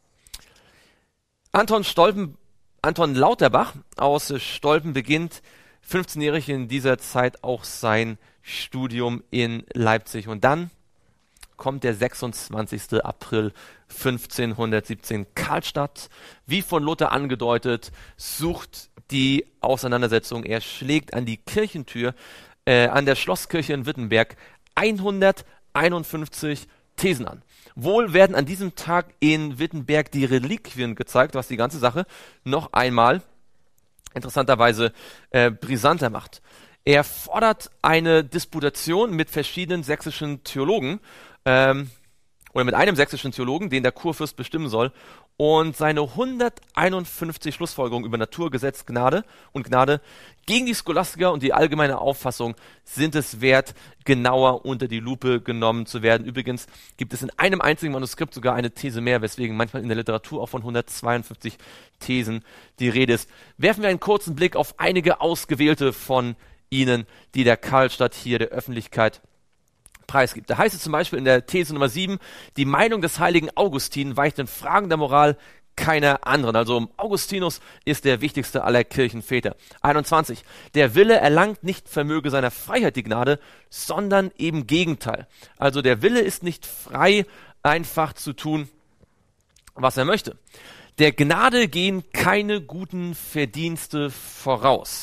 Anton Stolpen Anton Lauterbach aus Stolpen beginnt fünfzehnjährig in dieser Zeit auch sein Studium in Leipzig. Und dann kommt der sechsundzwanzigster April fünfzehnhundertsiebzehn. Karlstadt, wie von Luther angedeutet, sucht die Auseinandersetzung. Er schlägt an die Kirchentür, äh, an der Schlosskirche in Wittenberg hunderteinundfünfzig Thesen an. Wohl werden an diesem Tag in Wittenberg die Reliquien gezeigt, was die ganze Sache noch einmal interessanterweise äh, brisanter macht. Er fordert eine Disputation mit verschiedenen sächsischen Theologen ähm, oder mit einem sächsischen Theologen, den der Kurfürst bestimmen soll, und seine hunderteinundfünfzig Schlussfolgerungen über Natur, Gesetz, Gnade und Gnade gegen die Scholastiker und die allgemeine Auffassung sind es wert, genauer unter die Lupe genommen zu werden. Übrigens gibt es in einem einzigen Manuskript sogar eine These mehr, weswegen manchmal in der Literatur auch von hundertzweiundfünfzig Thesen die Rede ist. Werfen wir einen kurzen Blick auf einige ausgewählte von ihnen, die der Karlstadt hier der Öffentlichkeit preisgibt. Da heißt es zum Beispiel in der These Nummer sieben, die Meinung des heiligen Augustin weicht in Fragen der Moral keiner anderen. Also Augustinus ist der wichtigste aller Kirchenväter. einundzwanzig. Der Wille erlangt nicht Vermöge seiner Freiheit die Gnade, sondern im Gegenteil. Also der Wille ist nicht frei, einfach zu tun, was er möchte. Der Gnade gehen keine guten Verdienste voraus.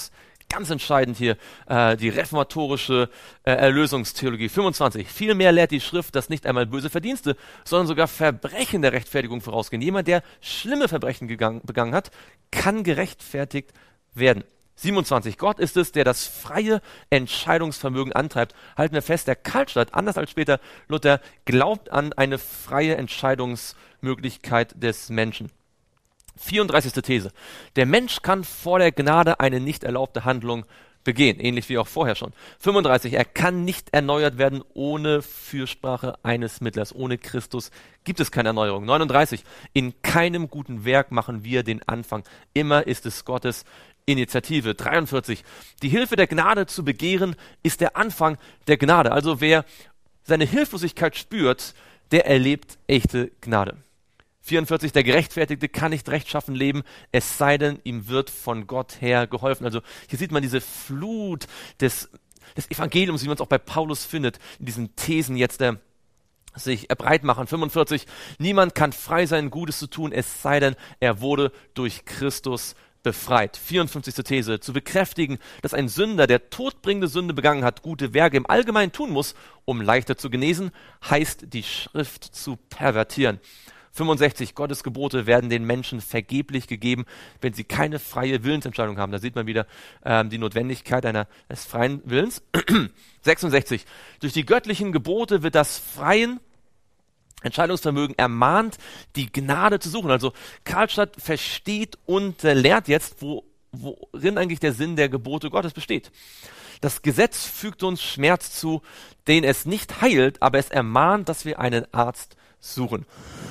ganz entscheidend hier äh, die reformatorische äh, Erlösungstheologie. fünfundzwanzig. Vielmehr lehrt die Schrift, dass nicht einmal böse Verdienste, sondern sogar Verbrechen der Rechtfertigung vorausgehen. Jemand, der schlimme Verbrechen gegangen, begangen hat, kann gerechtfertigt werden. siebenundzwanzig. Gott ist es, der das freie Entscheidungsvermögen antreibt. Halten wir fest, der Karlstadt, anders als später Luther, glaubt an eine freie Entscheidungsmöglichkeit des Menschen. vierunddreißigste. These. Der Mensch kann vor der Gnade eine nicht erlaubte Handlung begehen, ähnlich wie auch vorher schon. fünfunddreißig. Er kann nicht erneuert werden ohne Fürsprache eines Mittlers. Ohne Christus gibt es keine Erneuerung. neununddreißig. In keinem guten Werk machen wir den Anfang. Immer ist es Gottes Initiative. dreiundvierzig. Die Hilfe der Gnade zu begehren, ist der Anfang der Gnade. Also wer seine Hilflosigkeit spürt, der erlebt echte Gnade. vierundvierzig. Der Gerechtfertigte kann nicht rechtschaffen leben, es sei denn, ihm wird von Gott her geholfen. Also hier sieht man diese Flut des, des Evangeliums, wie man es auch bei Paulus findet, in diesen Thesen jetzt der sich breit machen. fünfundvierzig. Niemand kann frei sein, Gutes zu tun, es sei denn, er wurde durch Christus befreit. vierundfünfzigste. These. Zu bekräftigen, dass ein Sünder, der todbringende Sünde begangen hat, gute Werke im Allgemeinen tun muss, um leichter zu genesen, heißt die Schrift zu pervertieren. fünfundsechzig. Gottes Gebote werden den Menschen vergeblich gegeben, wenn sie keine freie Willensentscheidung haben. Da sieht man wieder ähm, die Notwendigkeit einer, eines freien Willens. sechsundsechzig. Durch die göttlichen Gebote wird das freien Entscheidungsvermögen ermahnt, die Gnade zu suchen. Also Karlstadt versteht und äh, lehrt jetzt, wo, worin eigentlich der Sinn der Gebote Gottes besteht. Das Gesetz fügt uns Schmerz zu, den es nicht heilt, aber es ermahnt, dass wir einen Arzt suchen.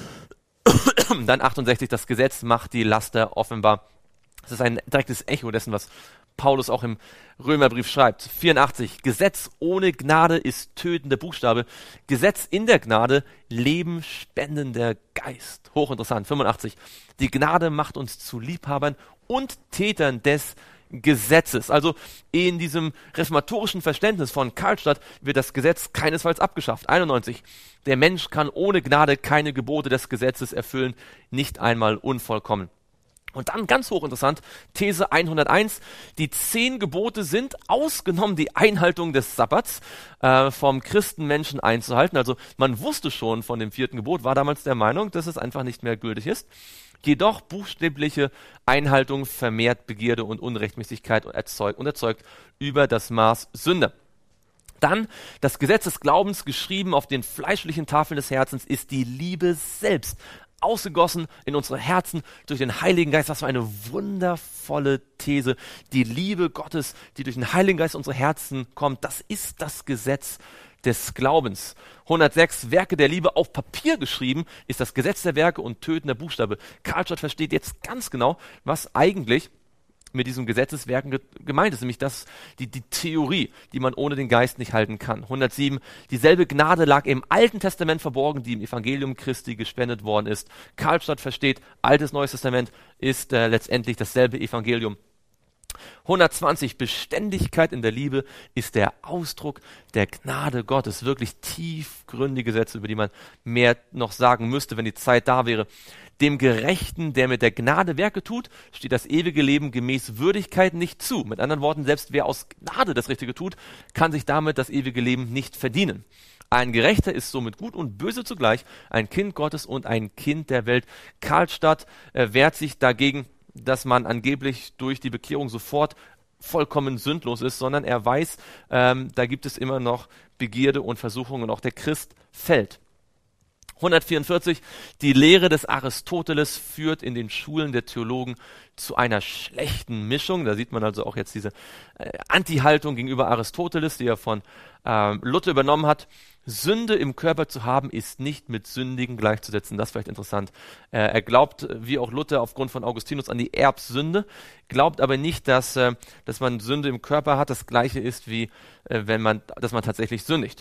Dann achtundsechzig. Das Gesetz macht die Laster offenbar. Das ist ein direktes Echo dessen, was Paulus auch im Römerbrief schreibt. vierundachtzig. Gesetz ohne Gnade ist tötender Buchstabe. Gesetz in der Gnade, Leben spendender Geist. Hochinteressant. fünfundachtzig. Die Gnade macht uns zu Liebhabern und Tätern des Gesetzes. Also in diesem reformatorischen Verständnis von Karlstadt wird das Gesetz keinesfalls abgeschafft. einundneunzig. Der Mensch kann ohne Gnade keine Gebote des Gesetzes erfüllen, nicht einmal unvollkommen. Und dann ganz hochinteressant, These hunderteins, die zehn Gebote sind, ausgenommen die Einhaltung des Sabbats, äh, vom Christenmenschen einzuhalten. Also man wusste schon von dem vierten Gebot, war damals der Meinung, dass es einfach nicht mehr gültig ist. Jedoch buchstäbliche Einhaltung vermehrt Begierde und Unrechtmäßigkeit und erzeugt, und erzeugt über das Maß Sünde. Dann, das Gesetz des Glaubens, geschrieben auf den fleischlichen Tafeln des Herzens, ist die Liebe selbst, ausgegossen in unsere Herzen durch den Heiligen Geist. Was für eine wundervolle These. Die Liebe Gottes, die durch den Heiligen Geist in unsere Herzen kommt, das ist das Gesetz des Glaubens. hundertsechs. Werke der Liebe auf Papier geschrieben, ist das Gesetz der Werke und tötender Buchstabe. Karlstadt versteht jetzt ganz genau, was eigentlich mit diesem Gesetzeswerken ge- gemeint ist, nämlich das, die, die Theorie, die man ohne den Geist nicht halten kann. hundertsieben. Dieselbe Gnade lag im Alten Testament verborgen, die im Evangelium Christi gespendet worden ist. Karlstadt versteht, Altes, Neues Testament ist äh, letztendlich dasselbe Evangelium. hundertzwanzig. Beständigkeit in der Liebe ist der Ausdruck der Gnade Gottes. Wirklich tiefgründige Sätze, über die man mehr noch sagen müsste, wenn die Zeit da wäre. Dem Gerechten, der mit der Gnade Werke tut, steht das ewige Leben gemäß Würdigkeit nicht zu. Mit anderen Worten, selbst wer aus Gnade das Richtige tut, kann sich damit das ewige Leben nicht verdienen. Ein Gerechter ist somit gut und böse zugleich, ein Kind Gottes und ein Kind der Welt. Karlstadt äh, wehrt sich dagegen, dass man angeblich durch die Bekehrung sofort vollkommen sündlos ist, sondern er weiß, ähm, da gibt es immer noch Begierde und Versuchungen und auch der Christ fällt. hundertvierundvierzig. Die Lehre des Aristoteles führt in den Schulen der Theologen zu einer schlechten Mischung. Da sieht man also auch jetzt diese äh, Anti-Haltung gegenüber Aristoteles, die er von ähm, Luther übernommen hat. Sünde im Körper zu haben, ist nicht mit Sündigen gleichzusetzen. Das ist vielleicht interessant. Äh, er glaubt, wie auch Luther aufgrund von Augustinus, an die Erbsünde, glaubt aber nicht, dass, äh, dass man Sünde im Körper hat, das Gleiche ist, wie äh, wenn man, dass man tatsächlich sündigt.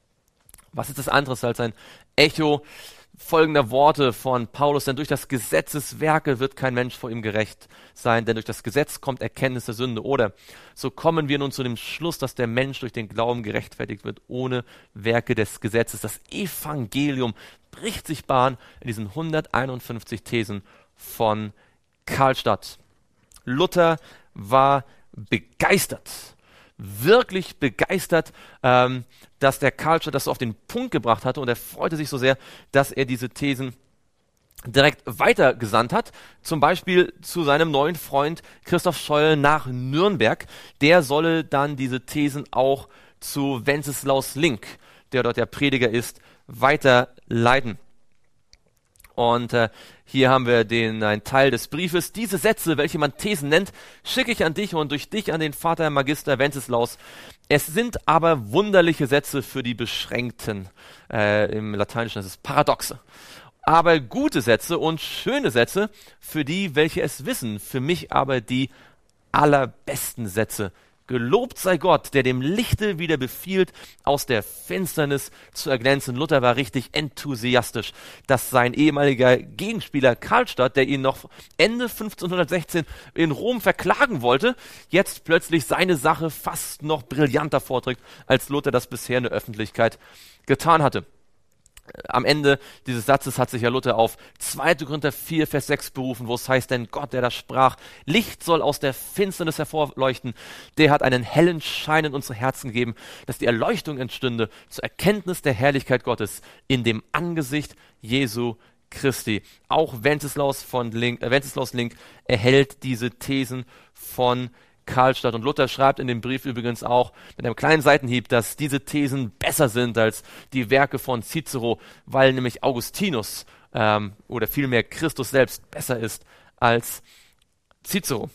Was ist das anderes als ein Echo folgender Worte von Paulus? Denn durch das Gesetzeswerke wird kein Mensch vor ihm gerecht sein, denn durch das Gesetz kommt Erkenntnis der Sünde. Oder so kommen wir nun zu dem Schluss, dass der Mensch durch den Glauben gerechtfertigt wird, ohne Werke des Gesetzes. Das Evangelium bricht sich Bahn in diesen hunderteinundfünfzig Thesen von Karlstadt. Luther war begeistert. Wirklich begeistert, ähm, dass der Karlstadt das so auf den Punkt gebracht hatte, und er freute sich so sehr, dass er diese Thesen direkt weitergesandt hat, zum Beispiel zu seinem neuen Freund Christoph Scheul nach Nürnberg. Der solle dann diese Thesen auch zu Wenceslaus Link, der dort der Prediger ist, weiterleiten. Und äh, hier haben wir den einen Teil des Briefes. Diese Sätze, welche man Thesen nennt, schicke ich an dich und durch dich an den Vater Magister Wenceslaus. Es sind aber wunderliche Sätze für die Beschränkten. Äh, Im Lateinischen ist es Paradoxe. Aber gute Sätze und schöne Sätze für die, welche es wissen. Für mich aber die allerbesten Sätze. Gelobt sei Gott, der dem Lichte wieder befiehlt, aus der Finsternis zu erglänzen. Luther war richtig enthusiastisch, dass sein ehemaliger Gegenspieler Karlstadt, der ihn noch Ende fünfzehnhundertsechzehn in Rom verklagen wollte, jetzt plötzlich seine Sache fast noch brillanter vorträgt, als Luther das bisher in der Öffentlichkeit getan hatte. Am Ende dieses Satzes hat sich ja Luther auf zweiter Korinther vier, Vers sechs berufen, wo es heißt, denn Gott, der da sprach, Licht soll aus der Finsternis hervorleuchten, der hat einen hellen Schein in unsere Herzen gegeben, dass die Erleuchtung entstünde zur Erkenntnis der Herrlichkeit Gottes in dem Angesicht Jesu Christi. Auch Wenceslaus von Link, äh, Wenceslaus Link erhält diese Thesen von Karlstadt. Und Luther schreibt in dem Brief übrigens auch mit einem kleinen Seitenhieb, dass diese Thesen besser sind als die Werke von Cicero, weil nämlich Augustinus ähm, oder vielmehr Christus selbst besser ist als Cicero.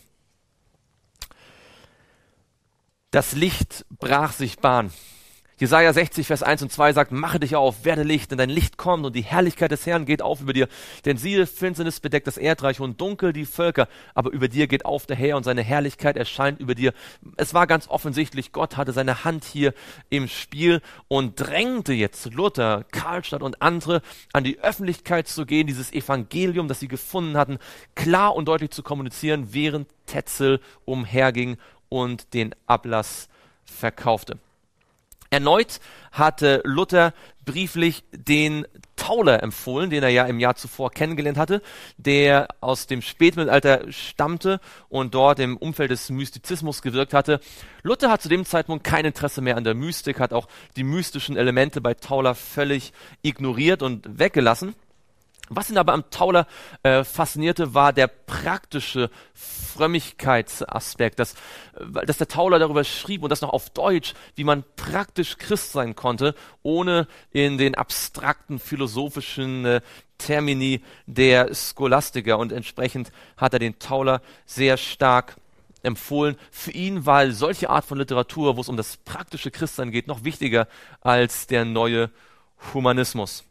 Das Licht brach sich Bahn. Jesaja sechzig, Vers eins und zwei sagt, mache dich auf, werde Licht, denn dein Licht kommt und die Herrlichkeit des Herrn geht auf über dir. Denn siehe, Finsternis bedeckt das Erdreich und dunkel die Völker, aber über dir geht auf der Herr und seine Herrlichkeit erscheint über dir. Es war ganz offensichtlich, Gott hatte seine Hand hier im Spiel und drängte jetzt Luther, Karlstadt und andere an die Öffentlichkeit zu gehen, dieses Evangelium, das sie gefunden hatten, klar und deutlich zu kommunizieren, während Tetzel umherging und den Ablass verkaufte. Erneut hatte Luther brieflich den Tauler empfohlen, den er ja im Jahr zuvor kennengelernt hatte, der aus dem Spätmittelalter stammte und dort im Umfeld des Mystizismus gewirkt hatte. Luther hat zu dem Zeitpunkt kein Interesse mehr an der Mystik, hat auch die mystischen Elemente bei Tauler völlig ignoriert und weggelassen. Was ihn aber am Tauler äh, faszinierte, war der praktische Frömmigkeitsaspekt, dass, dass der Tauler darüber schrieb und das noch auf Deutsch, wie man praktisch Christ sein konnte, ohne in den abstrakten philosophischen äh, Termini der Scholastiker, und entsprechend hat er den Tauler sehr stark empfohlen. Für ihn war solche Art von Literatur, wo es um das praktische Christsein geht, noch wichtiger als der neue Humanismus.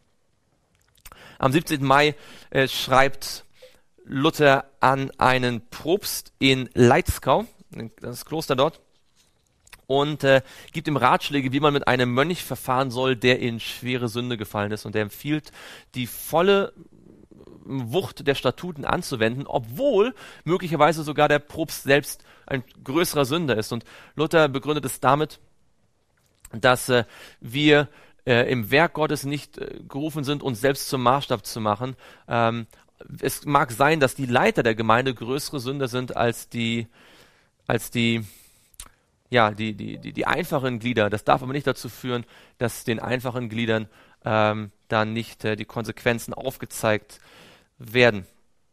Am siebzehnten Mai äh, schreibt Luther an einen Propst in Leitzkau, das Kloster dort, und äh, gibt ihm Ratschläge, wie man mit einem Mönch verfahren soll, der in schwere Sünde gefallen ist. Und er empfiehlt, die volle Wucht der Statuten anzuwenden, obwohl möglicherweise sogar der Propst selbst ein größerer Sünder ist. Und Luther begründet es damit, dass äh, wir Äh, im Werk Gottes nicht äh, gerufen sind, uns selbst zum Maßstab zu machen. Ähm, es mag sein, dass die Leiter der Gemeinde größere Sünder sind als die, als die, ja, die, die, die, die einfachen Glieder. Das darf aber nicht dazu führen, dass den einfachen Gliedern ähm, dann nicht äh, die Konsequenzen aufgezeigt werden.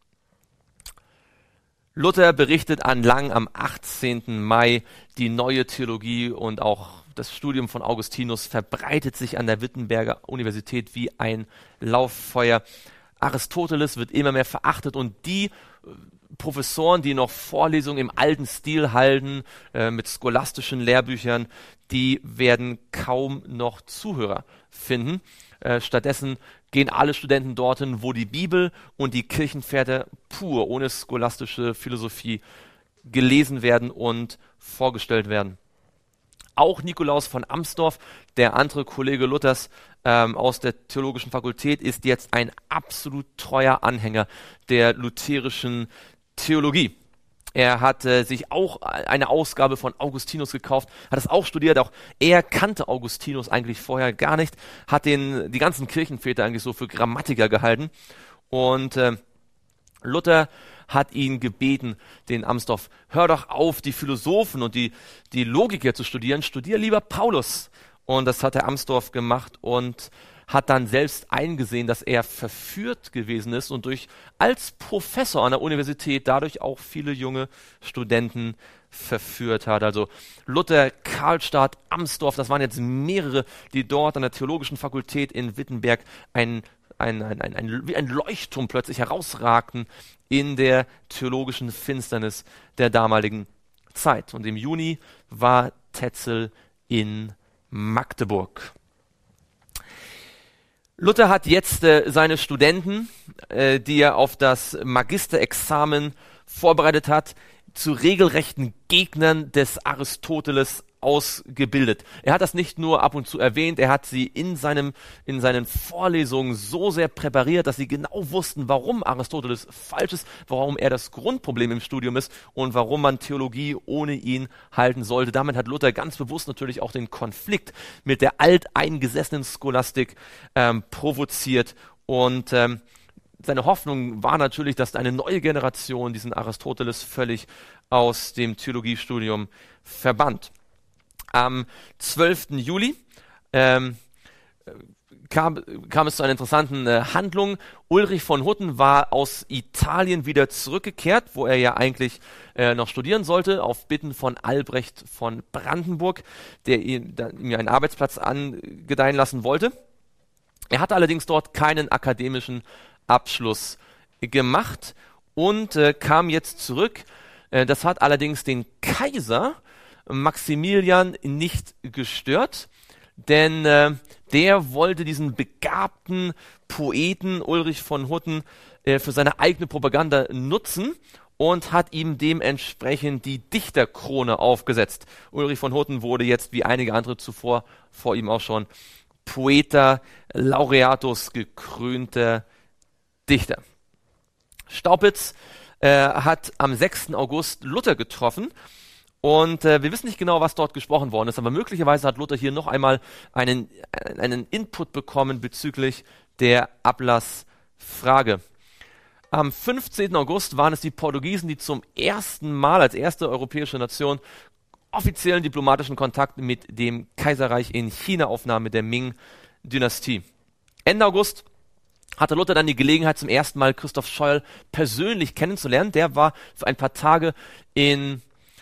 Luther berichtet an Lang am achtzehnten Mai, die neue Theologie und auch das Studium von Augustinus verbreitet sich an der Wittenberger Universität wie ein Lauffeuer. Aristoteles wird immer mehr verachtet und die Professoren, die noch Vorlesungen im alten Stil halten, äh, mit scholastischen Lehrbüchern, die werden kaum noch Zuhörer finden. Äh, stattdessen gehen alle Studenten dorthin, wo die Bibel und die Kirchenväter pur, ohne scholastische Philosophie, gelesen werden und vorgestellt werden. Auch Nikolaus von Amsdorf, der andere Kollege Luthers ähm, aus der Theologischen Fakultät, ist jetzt ein absolut treuer Anhänger der lutherischen Theologie. Er hat äh, sich auch eine Ausgabe von Augustinus gekauft, hat es auch studiert, auch er kannte Augustinus eigentlich vorher gar nicht, hat den, die ganzen Kirchenväter eigentlich so für Grammatiker gehalten und äh, Luther hat ihn gebeten, den Amsdorf, hör doch auf, die Philosophen und die, die Logiker zu studieren, studier lieber Paulus. Und das hat der Amsdorf gemacht und hat dann selbst eingesehen, dass er verführt gewesen ist und durch als Professor an der Universität dadurch auch viele junge Studenten verführt hat. Also Luther, Karlstadt, Amsdorf, das waren jetzt mehrere, die dort an der Theologischen Fakultät in Wittenberg ein, ein, ein, ein, ein, wie ein Leuchtturm plötzlich herausragten in der theologischen Finsternis der damaligen Zeit. Und im Juni war Tetzel in Magdeburg. Luther hat jetzt äh, seine Studenten, äh, die er auf das Magisterexamen vorbereitet hat, zu regelrechten Gegnern des Aristoteles ausgebildet. Er hat das nicht nur ab und zu erwähnt, er hat sie in seinem, in seinen Vorlesungen so sehr präpariert, dass sie genau wussten, warum Aristoteles falsch ist, warum er das Grundproblem im Studium ist und warum man Theologie ohne ihn halten sollte. Damit hat Luther ganz bewusst natürlich auch den Konflikt mit der alteingesessenen Scholastik ähm, provoziert und ähm, seine Hoffnung war natürlich, dass eine neue Generation diesen Aristoteles völlig aus dem Theologiestudium verbannt. Am zwölften Juli ähm, kam, kam es zu einer interessanten äh, Handlung. Ulrich von Hutten war aus Italien wieder zurückgekehrt, wo er ja eigentlich äh, noch studieren sollte, auf Bitten von Albrecht von Brandenburg, der ihm, der ihm einen Arbeitsplatz angedeihen lassen wollte. Er hatte allerdings dort keinen akademischen Abschluss gemacht und äh, kam jetzt zurück. Äh, das hat allerdings den Kaiser Maximilian nicht gestört, denn äh, der wollte diesen begabten Poeten Ulrich von Hutten äh, für seine eigene Propaganda nutzen und hat ihm dementsprechend die Dichterkrone aufgesetzt. Ulrich von Hutten wurde jetzt, wie einige andere zuvor, vor ihm auch schon, Poeta Laureatus, gekrönter Dichter. Staupitz äh, hat am sechsten August Luther getroffen und äh, wir wissen nicht genau, was dort gesprochen worden ist, aber möglicherweise hat Luther hier noch einmal einen, einen Input bekommen bezüglich der Ablassfrage. Am fünfzehnten August waren es die Portugiesen, die zum ersten Mal als erste europäische Nation offiziellen diplomatischen Kontakt mit dem Kaiserreich in China aufnahmen, mit der Ming-Dynastie. Ende August hatte Luther dann die Gelegenheit, zum ersten Mal Christoph Scheuel persönlich kennenzulernen. Der war für ein paar Tage in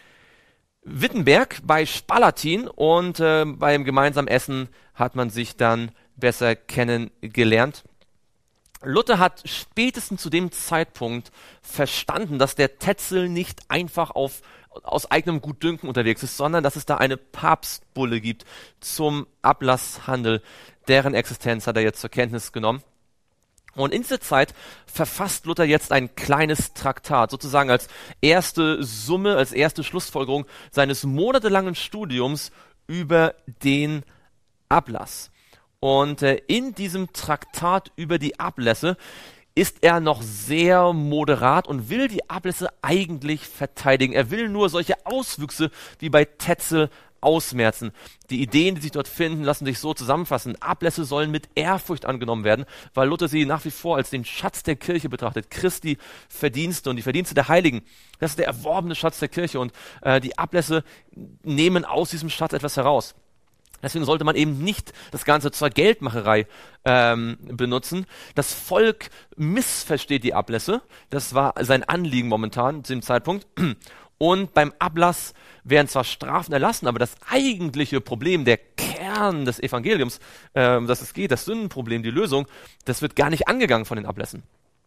Wittenberg bei Spalatin und äh, beim gemeinsamen Essen hat man sich dann besser kennengelernt. Luther hat spätestens zu dem Zeitpunkt verstanden, dass der Tetzel nicht einfach auf, aus eigenem Gutdünken unterwegs ist, sondern dass es da eine Papstbulle gibt zum Ablasshandel. Deren Existenz hat er jetzt zur Kenntnis genommen. Und in dieser Zeit verfasst Luther jetzt ein kleines Traktat, sozusagen als erste Summe, als erste Schlussfolgerung seines monatelangen Studiums über den Ablass. Und äh, in diesem Traktat über die Ablässe ist er noch sehr moderat und will die Ablässe eigentlich verteidigen. Er will nur solche Auswüchse wie bei Tetzel ausmerzen. Die Ideen, die sich dort finden, lassen sich so zusammenfassen. Ablässe sollen mit Ehrfurcht angenommen werden, weil Luther sie nach wie vor als den Schatz der Kirche betrachtet. Christi Verdienste und die Verdienste der Heiligen. Das ist der erworbene Schatz der Kirche und äh, die Ablässe nehmen aus diesem Schatz etwas heraus. Deswegen sollte man eben nicht das Ganze zur Geldmacherei ähm, benutzen. Das Volk missversteht die Ablässe. Das war sein Anliegen momentan zu dem Zeitpunkt. Und beim Ablass werden zwar Strafen erlassen, aber das eigentliche Problem, der Kern des Evangeliums, äh, um das es geht, das Sündenproblem, die Lösung, das wird gar nicht angegangen von den Ablässen.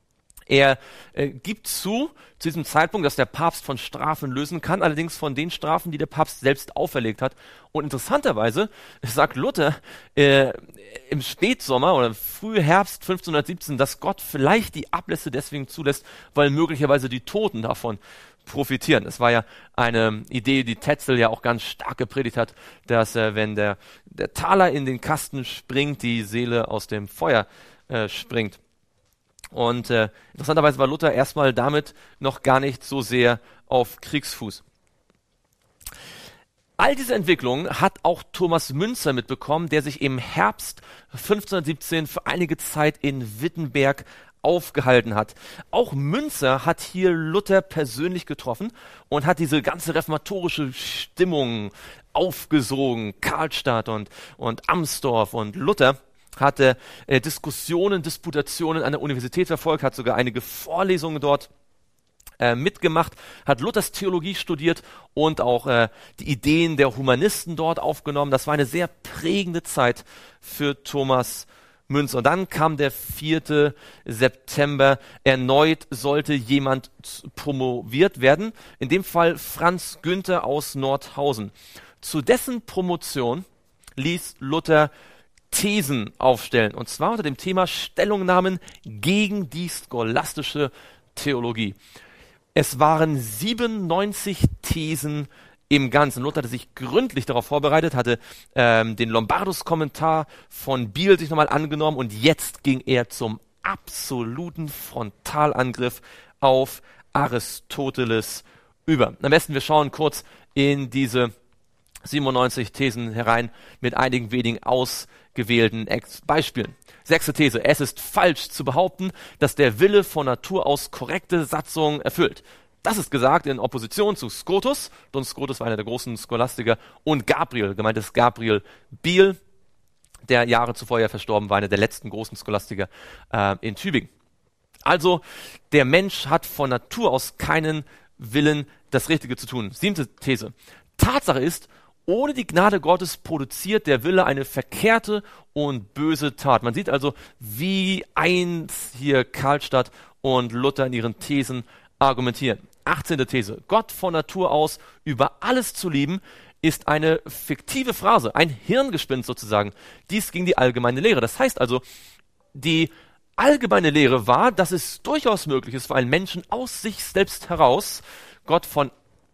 Er äh, gibt zu, zu diesem Zeitpunkt, dass der Papst von Strafen lösen kann, allerdings von den Strafen, die der Papst selbst auferlegt hat. Und interessanterweise sagt Luther äh, im Spätsommer oder Frühherbst fünfzehnhundertsiebzehn, dass Gott vielleicht die Ablässe deswegen zulässt, weil möglicherweise die Toten davon profitieren. Es war ja eine Idee, die Tetzel ja auch ganz stark gepredigt hat, dass äh, wenn der, der Taler in den Kasten springt, die Seele aus dem Feuer äh, springt. Und äh, interessanterweise war Luther erstmal damit noch gar nicht so sehr auf Kriegsfuß. All diese Entwicklungen hat auch Thomas Müntzer mitbekommen, der sich im Herbst fünfzehnhundertsiebzehn für einige Zeit in Wittenberg aufgehalten hat. Auch Münzer hat hier Luther persönlich getroffen und hat diese ganze reformatorische Stimmung aufgesogen. Karlstadt und, und Amsdorf und Luther hatte äh, Diskussionen, Disputationen an der Universität verfolgt, hat sogar einige Vorlesungen dort äh, mitgemacht, hat Luthers Theologie studiert und auch äh, die Ideen der Humanisten dort aufgenommen. Das war eine sehr prägende Zeit für Thomas Münzer. Und dann kam der vierte September. Erneut sollte jemand promoviert werden. In dem Fall Franz Günther aus Nordhausen. Zu dessen Promotion ließ Luther Thesen aufstellen. Und zwar unter dem Thema Stellungnahmen gegen die scholastische Theologie. Es waren siebenundneunzig Thesen im Ganzen. Luther hatte sich gründlich darauf vorbereitet, hatte ähm, den Lombardus-Kommentar von Biel sich nochmal angenommen und jetzt ging er zum absoluten Frontalangriff auf Aristoteles über. Am besten wir schauen kurz in diese siebenundneunzig Thesen herein mit einigen wenigen ausgewählten Ex- Beispielen. Sechste These. Es ist falsch zu behaupten, dass der Wille von Natur aus korrekte Satzungen erfüllt. Das ist gesagt in Opposition zu Scotus. Duns Scotus war einer der großen Scholastiker. Und Gabriel, gemeint ist Gabriel Biel, der Jahre zuvor ja verstorben war, einer der letzten großen Scholastiker äh, in Tübingen. Also, der Mensch hat von Natur aus keinen Willen, das Richtige zu tun. Siebte These. Tatsache ist, ohne die Gnade Gottes produziert der Wille eine verkehrte und böse Tat. Man sieht also, wie eins hier Karlstadt und Luther in ihren Thesen argumentieren. achtzehnte These. Gott von Natur aus über alles zu lieben, ist eine fiktive Phrase, ein Hirngespinst sozusagen. Dies gegen die allgemeine Lehre. Das heißt also, die allgemeine Lehre war, dass es durchaus möglich ist, für einen Menschen aus sich selbst heraus Gott von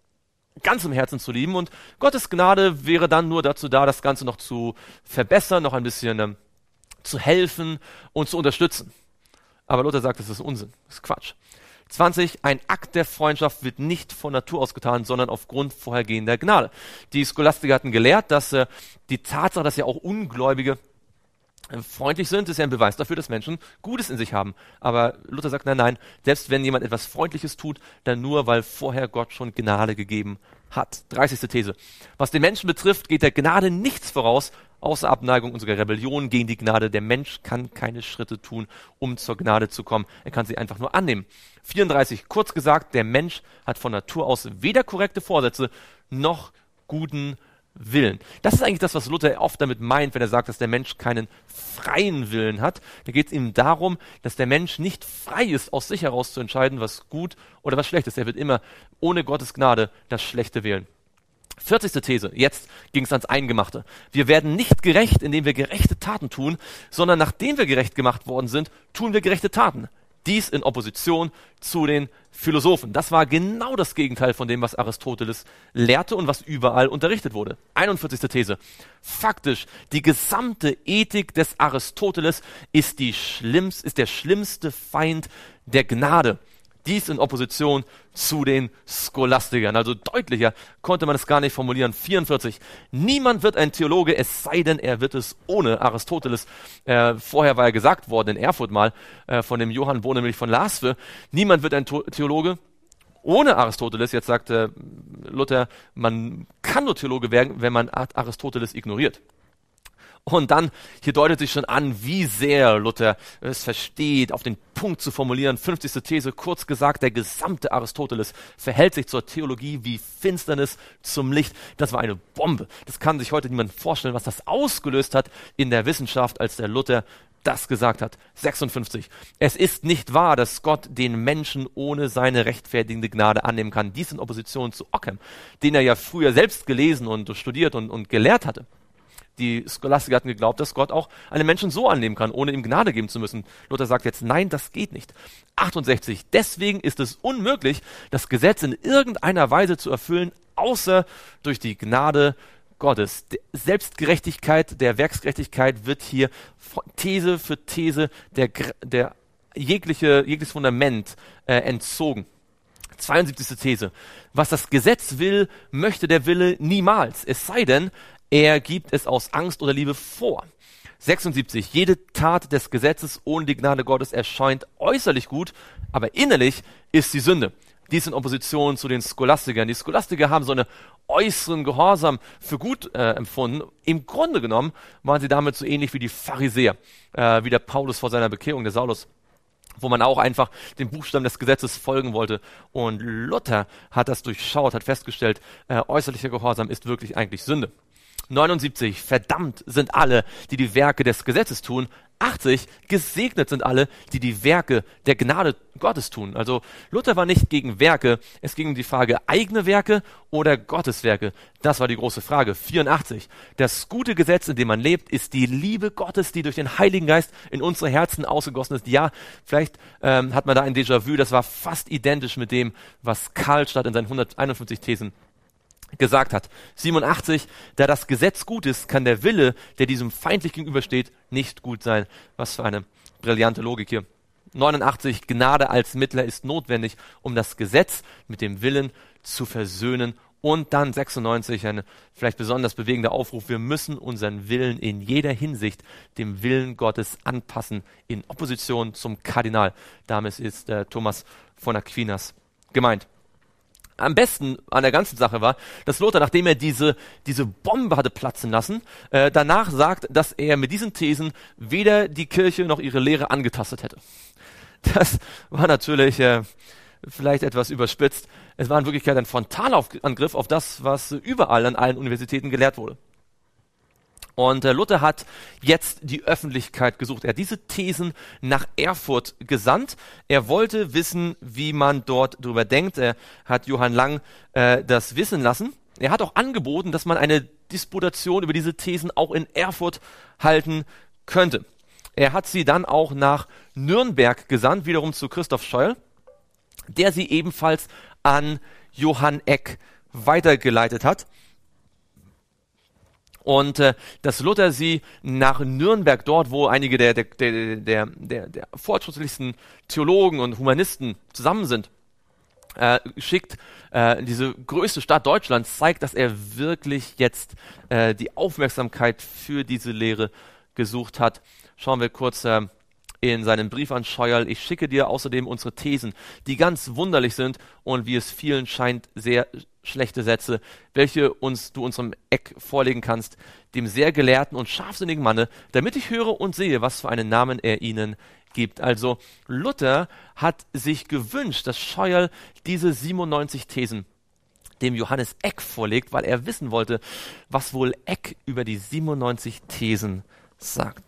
ganzem Herzen zu lieben, und Gottes Gnade wäre dann nur dazu da, das Ganze noch zu verbessern, noch ein bisschen ähm, zu helfen und zu unterstützen. Aber Luther sagt, das ist Unsinn, das ist Quatsch. zwanzig. Ein Akt der Freundschaft wird nicht von Natur aus getan, sondern aufgrund vorhergehender Gnade. Die Scholastiker hatten gelehrt, dass äh, die Tatsache, dass ja auch Ungläubige äh, freundlich sind, ist ja ein Beweis dafür, dass Menschen Gutes in sich haben. Aber Luther sagt, nein, nein, selbst wenn jemand etwas Freundliches tut, dann nur, weil vorher Gott schon Gnade gegeben hat. dreißigste These. Was den Menschen betrifft, geht der Gnade nichts voraus, außer Abneigung und sogar Rebellion gegen die Gnade. Der Mensch kann keine Schritte tun, um zur Gnade zu kommen. Er kann sie einfach nur annehmen. vierunddreißig. Kurz gesagt, der Mensch hat von Natur aus weder korrekte Vorsätze noch guten Willen. Das ist eigentlich das, was Luther oft damit meint, wenn er sagt, dass der Mensch keinen freien Willen hat. Da geht es ihm darum, dass der Mensch nicht frei ist, aus sich heraus zu entscheiden, was gut oder was schlecht ist. Er wird immer ohne Gottes Gnade das Schlechte wählen. vierzigste These. Jetzt ging es ans Eingemachte. Wir werden nicht gerecht, indem wir gerechte Taten tun, sondern nachdem wir gerecht gemacht worden sind, tun wir gerechte Taten. Dies in Opposition zu den Philosophen. Das war genau das Gegenteil von dem, was Aristoteles lehrte und was überall unterrichtet wurde. einundvierzigste These. Faktisch, die gesamte Ethik des Aristoteles ist, die schlimmst, ist der schlimmste Feind der Gnade. Dies in Opposition zu den Scholastikern. Also deutlicher konnte man es gar nicht formulieren. vierundvierzig. Niemand wird ein Theologe, es sei denn, er wird es ohne Aristoteles. Äh, vorher war ja gesagt worden in Erfurt mal äh, von dem Johann Bohne, nämlich von Laswe. Niemand wird ein Theologe ohne Aristoteles. Jetzt sagt äh, Luther, man kann nur Theologe werden, wenn man Aristoteles ignoriert. Und dann, hier deutet sich schon an, wie sehr Luther es versteht, auf den Punkt zu formulieren. fünfzigste These, kurz gesagt, der gesamte Aristoteles verhält sich zur Theologie wie Finsternis zum Licht. Das war eine Bombe. Das kann sich heute niemand vorstellen, was das ausgelöst hat in der Wissenschaft, als der Luther das gesagt hat. sechsundfünfzig. Es ist nicht wahr, dass Gott den Menschen ohne seine rechtfertigende Gnade annehmen kann. Dies in Opposition zu Ockham, den er ja früher selbst gelesen und studiert und, und gelehrt hatte. Die Scholastiker hatten geglaubt, dass Gott auch einen Menschen so annehmen kann, ohne ihm Gnade geben zu müssen. Luther sagt jetzt, nein, das geht nicht. achtundsechzig. Deswegen ist es unmöglich, das Gesetz in irgendeiner Weise zu erfüllen, außer durch die Gnade Gottes. Die Selbstgerechtigkeit, der Werksgerechtigkeit wird hier These für These der, der jegliche, jegliches Fundament äh, entzogen. zweiundsiebzigste These. Was das Gesetz will, möchte der Wille niemals. Es sei denn, er gibt es aus Angst oder Liebe vor. sechsundsiebzig. Jede Tat des Gesetzes ohne die Gnade Gottes erscheint äußerlich gut, aber innerlich ist sie Sünde. Dies in Opposition zu den Scholastikern. Die Scholastiker haben so einen äußeren Gehorsam für gut äh, empfunden. Im Grunde genommen waren sie damit so ähnlich wie die Pharisäer, äh, wie der Paulus vor seiner Bekehrung, der Saulus, wo man auch einfach den Buchstaben des Gesetzes folgen wollte. Und Luther hat das durchschaut, hat festgestellt, äh, äußerlicher Gehorsam ist wirklich eigentlich Sünde. neunundsiebzig. Verdammt sind alle, die die Werke des Gesetzes tun. achtzig. Gesegnet sind alle, die die Werke der Gnade Gottes tun. Also Luther war nicht gegen Werke, es ging um die Frage eigene Werke oder Gottes Werke. Das war die große Frage. vierundachtzig. Das gute Gesetz, in dem man lebt, ist die Liebe Gottes, die durch den Heiligen Geist in unsere Herzen ausgegossen ist. Ja, vielleicht ähm, hat man da ein Déjà-vu, das war fast identisch mit dem, was Karlstadt in seinen hunderteinundfünfzig Thesen gesagt hat. siebenundachtzig, da das Gesetz gut ist, kann der Wille, der diesem feindlich gegenübersteht, nicht gut sein. Was für eine brillante Logik hier. neunundachtzig, Gnade als Mittler ist notwendig, um das Gesetz mit dem Willen zu versöhnen. Und dann sechsundneunzig, ein vielleicht besonders bewegender Aufruf, wir müssen unseren Willen in jeder Hinsicht dem Willen Gottes anpassen, in Opposition zum Kardinal. Damit ist äh, Thomas von Aquinas gemeint. Am besten an der ganzen Sache war, dass Luther, nachdem er diese, diese Bombe hatte platzen lassen, äh, danach sagt, dass er mit diesen Thesen weder die Kirche noch ihre Lehre angetastet hätte. Das war natürlich äh, vielleicht etwas überspitzt. Es war in Wirklichkeit ein Frontalangriff auf das, was überall an allen Universitäten gelehrt wurde. Und äh, Luther hat jetzt die Öffentlichkeit gesucht. Er hat diese Thesen nach Erfurt gesandt. Er wollte wissen, wie man dort drüber denkt. Er hat Johann Lang äh, das wissen lassen. Er hat auch angeboten, dass man eine Disputation über diese Thesen auch in Erfurt halten könnte. Er hat sie dann auch nach Nürnberg gesandt, wiederum zu Christoph Scheuel, der sie ebenfalls an Johann Eck weitergeleitet hat. Und äh, dass Luther sie nach Nürnberg, dort wo einige der, der, der, der, der, der fortschrittlichsten Theologen und Humanisten zusammen sind, äh, schickt, äh, diese größte Stadt Deutschlands, zeigt, dass er wirklich jetzt äh, die Aufmerksamkeit für diese Lehre gesucht hat. Schauen wir kurz äh, in seinem Brief an Scheuerl: Ich schicke dir außerdem unsere Thesen, die ganz wunderlich sind und wie es vielen scheint, sehr schlechte Sätze, welche uns du unserem Eck vorlegen kannst, dem sehr gelehrten und scharfsinnigen Manne, damit ich höre und sehe, was für einen Namen er ihnen gibt. Also Luther hat sich gewünscht, dass Scheuerl diese siebenundneunzig Thesen dem Johannes Eck vorlegt, weil er wissen wollte, was wohl Eck über die siebenundneunzig Thesen sagt.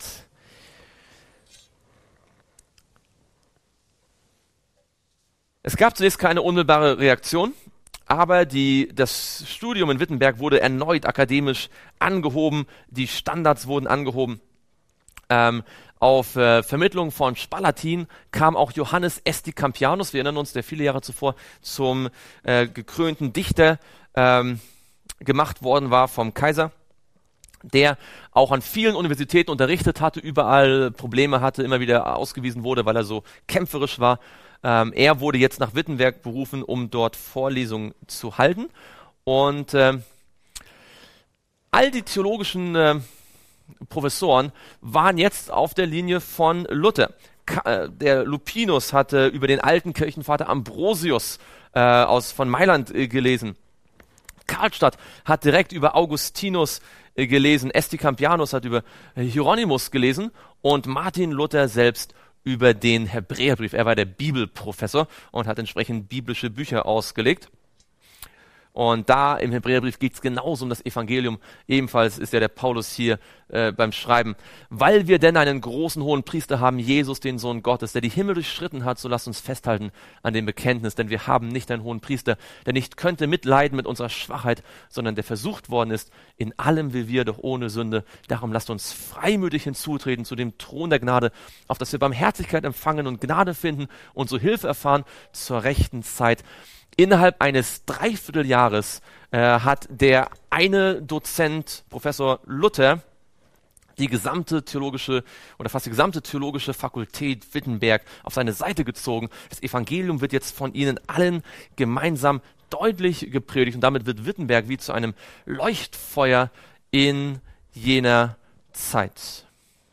Es gab zunächst keine unmittelbare Reaktion, aber die, das Studium in Wittenberg wurde erneut akademisch angehoben, die Standards wurden angehoben. Ähm, auf äh, Vermittlung von Spalatin kam auch Johannes Esti-Campianus, wir erinnern uns, der viele Jahre zuvor zum äh, gekrönten Dichter ähm, gemacht worden war vom Kaiser, der auch an vielen Universitäten unterrichtet hatte, überall Probleme hatte, immer wieder ausgewiesen wurde, weil er so kämpferisch war. Ähm, er wurde jetzt nach Wittenberg berufen, um dort Vorlesungen zu halten. Und äh, all die theologischen äh, Professoren waren jetzt auf der Linie von Luther. Ka- äh, der Lupinus hatte über den alten Kirchenvater Ambrosius äh, aus, von Mailand äh, gelesen. Karlstadt hat direkt über Augustinus äh, gelesen. Esti-Campianus hat über äh, Hieronymus gelesen und Martin Luther selbst über den Hebräerbrief. Er war der Bibelprofessor und hat entsprechend biblische Bücher ausgelegt. Und da im Hebräerbrief geht es genauso um das Evangelium. Ebenfalls ist ja der Paulus hier äh, beim Schreiben. Weil wir denn einen großen hohen Priester haben, Jesus, den Sohn Gottes, der die Himmel durchschritten hat, so lasst uns festhalten an dem Bekenntnis. Denn wir haben nicht einen hohen Priester, der nicht könnte mitleiden mit unserer Schwachheit, sondern der versucht worden ist, in allem wie wir, doch ohne Sünde. Darum lasst uns freimütig hinzutreten zu dem Thron der Gnade, auf dass wir Barmherzigkeit empfangen und Gnade finden und so Hilfe erfahren zur rechten Zeit. Innerhalb eines Dreivierteljahres äh, hat der eine Dozent, Professor Luther, die gesamte theologische oder fast die gesamte theologische Fakultät Wittenberg auf seine Seite gezogen. Das Evangelium wird jetzt von ihnen allen gemeinsam deutlich gepredigt und damit wird Wittenberg wie zu einem Leuchtfeuer in jener Zeit.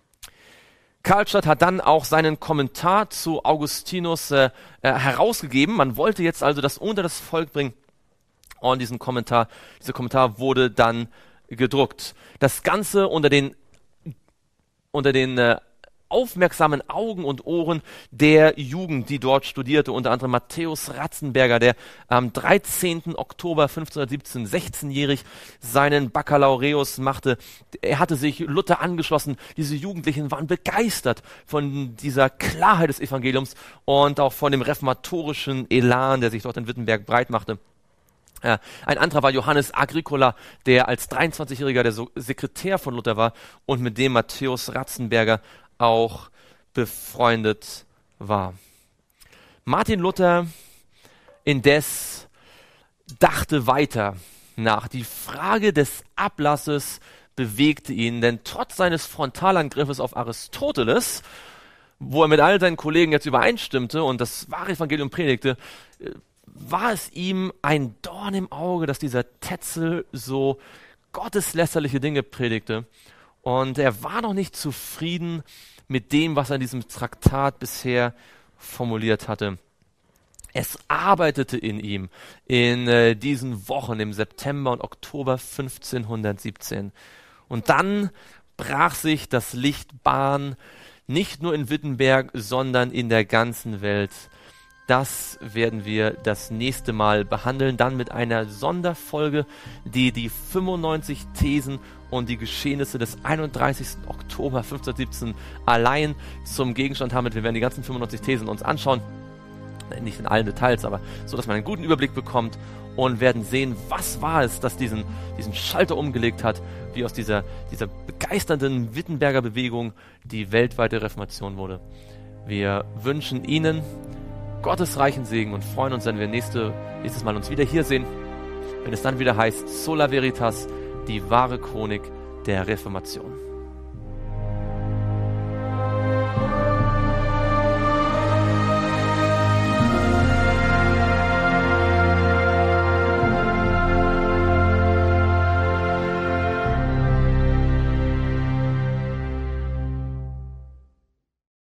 Karlstadt hat dann auch seinen Kommentar zu Augustinus äh, äh, herausgegeben. Man wollte jetzt also das unter das Volk bringen. Und diesen Kommentar, dieser Kommentar wurde dann gedruckt. Das Ganze unter den, unter den äh, aufmerksamen Augen und Ohren der Jugend, die dort studierte, unter anderem Matthäus Ratzenberger, der am dreizehnten Oktober fünfzehnhundertsiebzehn sechzehnjährig seinen Baccalaureus machte. Er hatte sich Luther angeschlossen. Diese Jugendlichen waren begeistert von dieser Klarheit des Evangeliums und auch von dem reformatorischen Elan, der sich dort in Wittenberg breit machte. Ja, ein anderer war Johannes Agricola, der als dreiundzwanzigjähriger der so Sekretär von Luther war und mit dem Matthäus Ratzenberger auch befreundet war. Martin Luther indes dachte weiter nach. Die Frage des Ablasses bewegte ihn, denn trotz seines Frontalangriffes auf Aristoteles, wo er mit all seinen Kollegen jetzt übereinstimmte und das wahre Evangelium predigte, war es ihm ein Dorn im Auge, dass dieser Tetzel so gotteslästerliche Dinge predigte. Und er war noch nicht zufrieden mit dem, was er in diesem Traktat bisher formuliert hatte. Es arbeitete in ihm in äh, diesen Wochen im September und Oktober fünfzehnhundertsiebzehn. Und dann brach sich das Licht Bahn, nicht nur in Wittenberg, sondern in der ganzen Welt. Das werden wir das nächste Mal behandeln, dann mit einer Sonderfolge, die die fünfundneunzig Thesen und die Geschehnisse des einunddreißigsten Oktober fünfzehnhundertsiebzehn allein zum Gegenstand haben. Wir werden die ganzen fünfundneunzig Thesen uns anschauen, nicht in allen Details, aber so, dass man einen guten Überblick bekommt und werden sehen, was war es, das diesen, diesen Schalter umgelegt hat, wie aus dieser, dieser begeisternden Wittenberger Bewegung die weltweite Reformation wurde. Wir wünschen Ihnen Gottes reichen Segen und freuen uns, wenn wir nächste, nächstes Mal uns wieder hier sehen, wenn es dann wieder heißt Sola Veritas, die wahre Chronik der Reformation.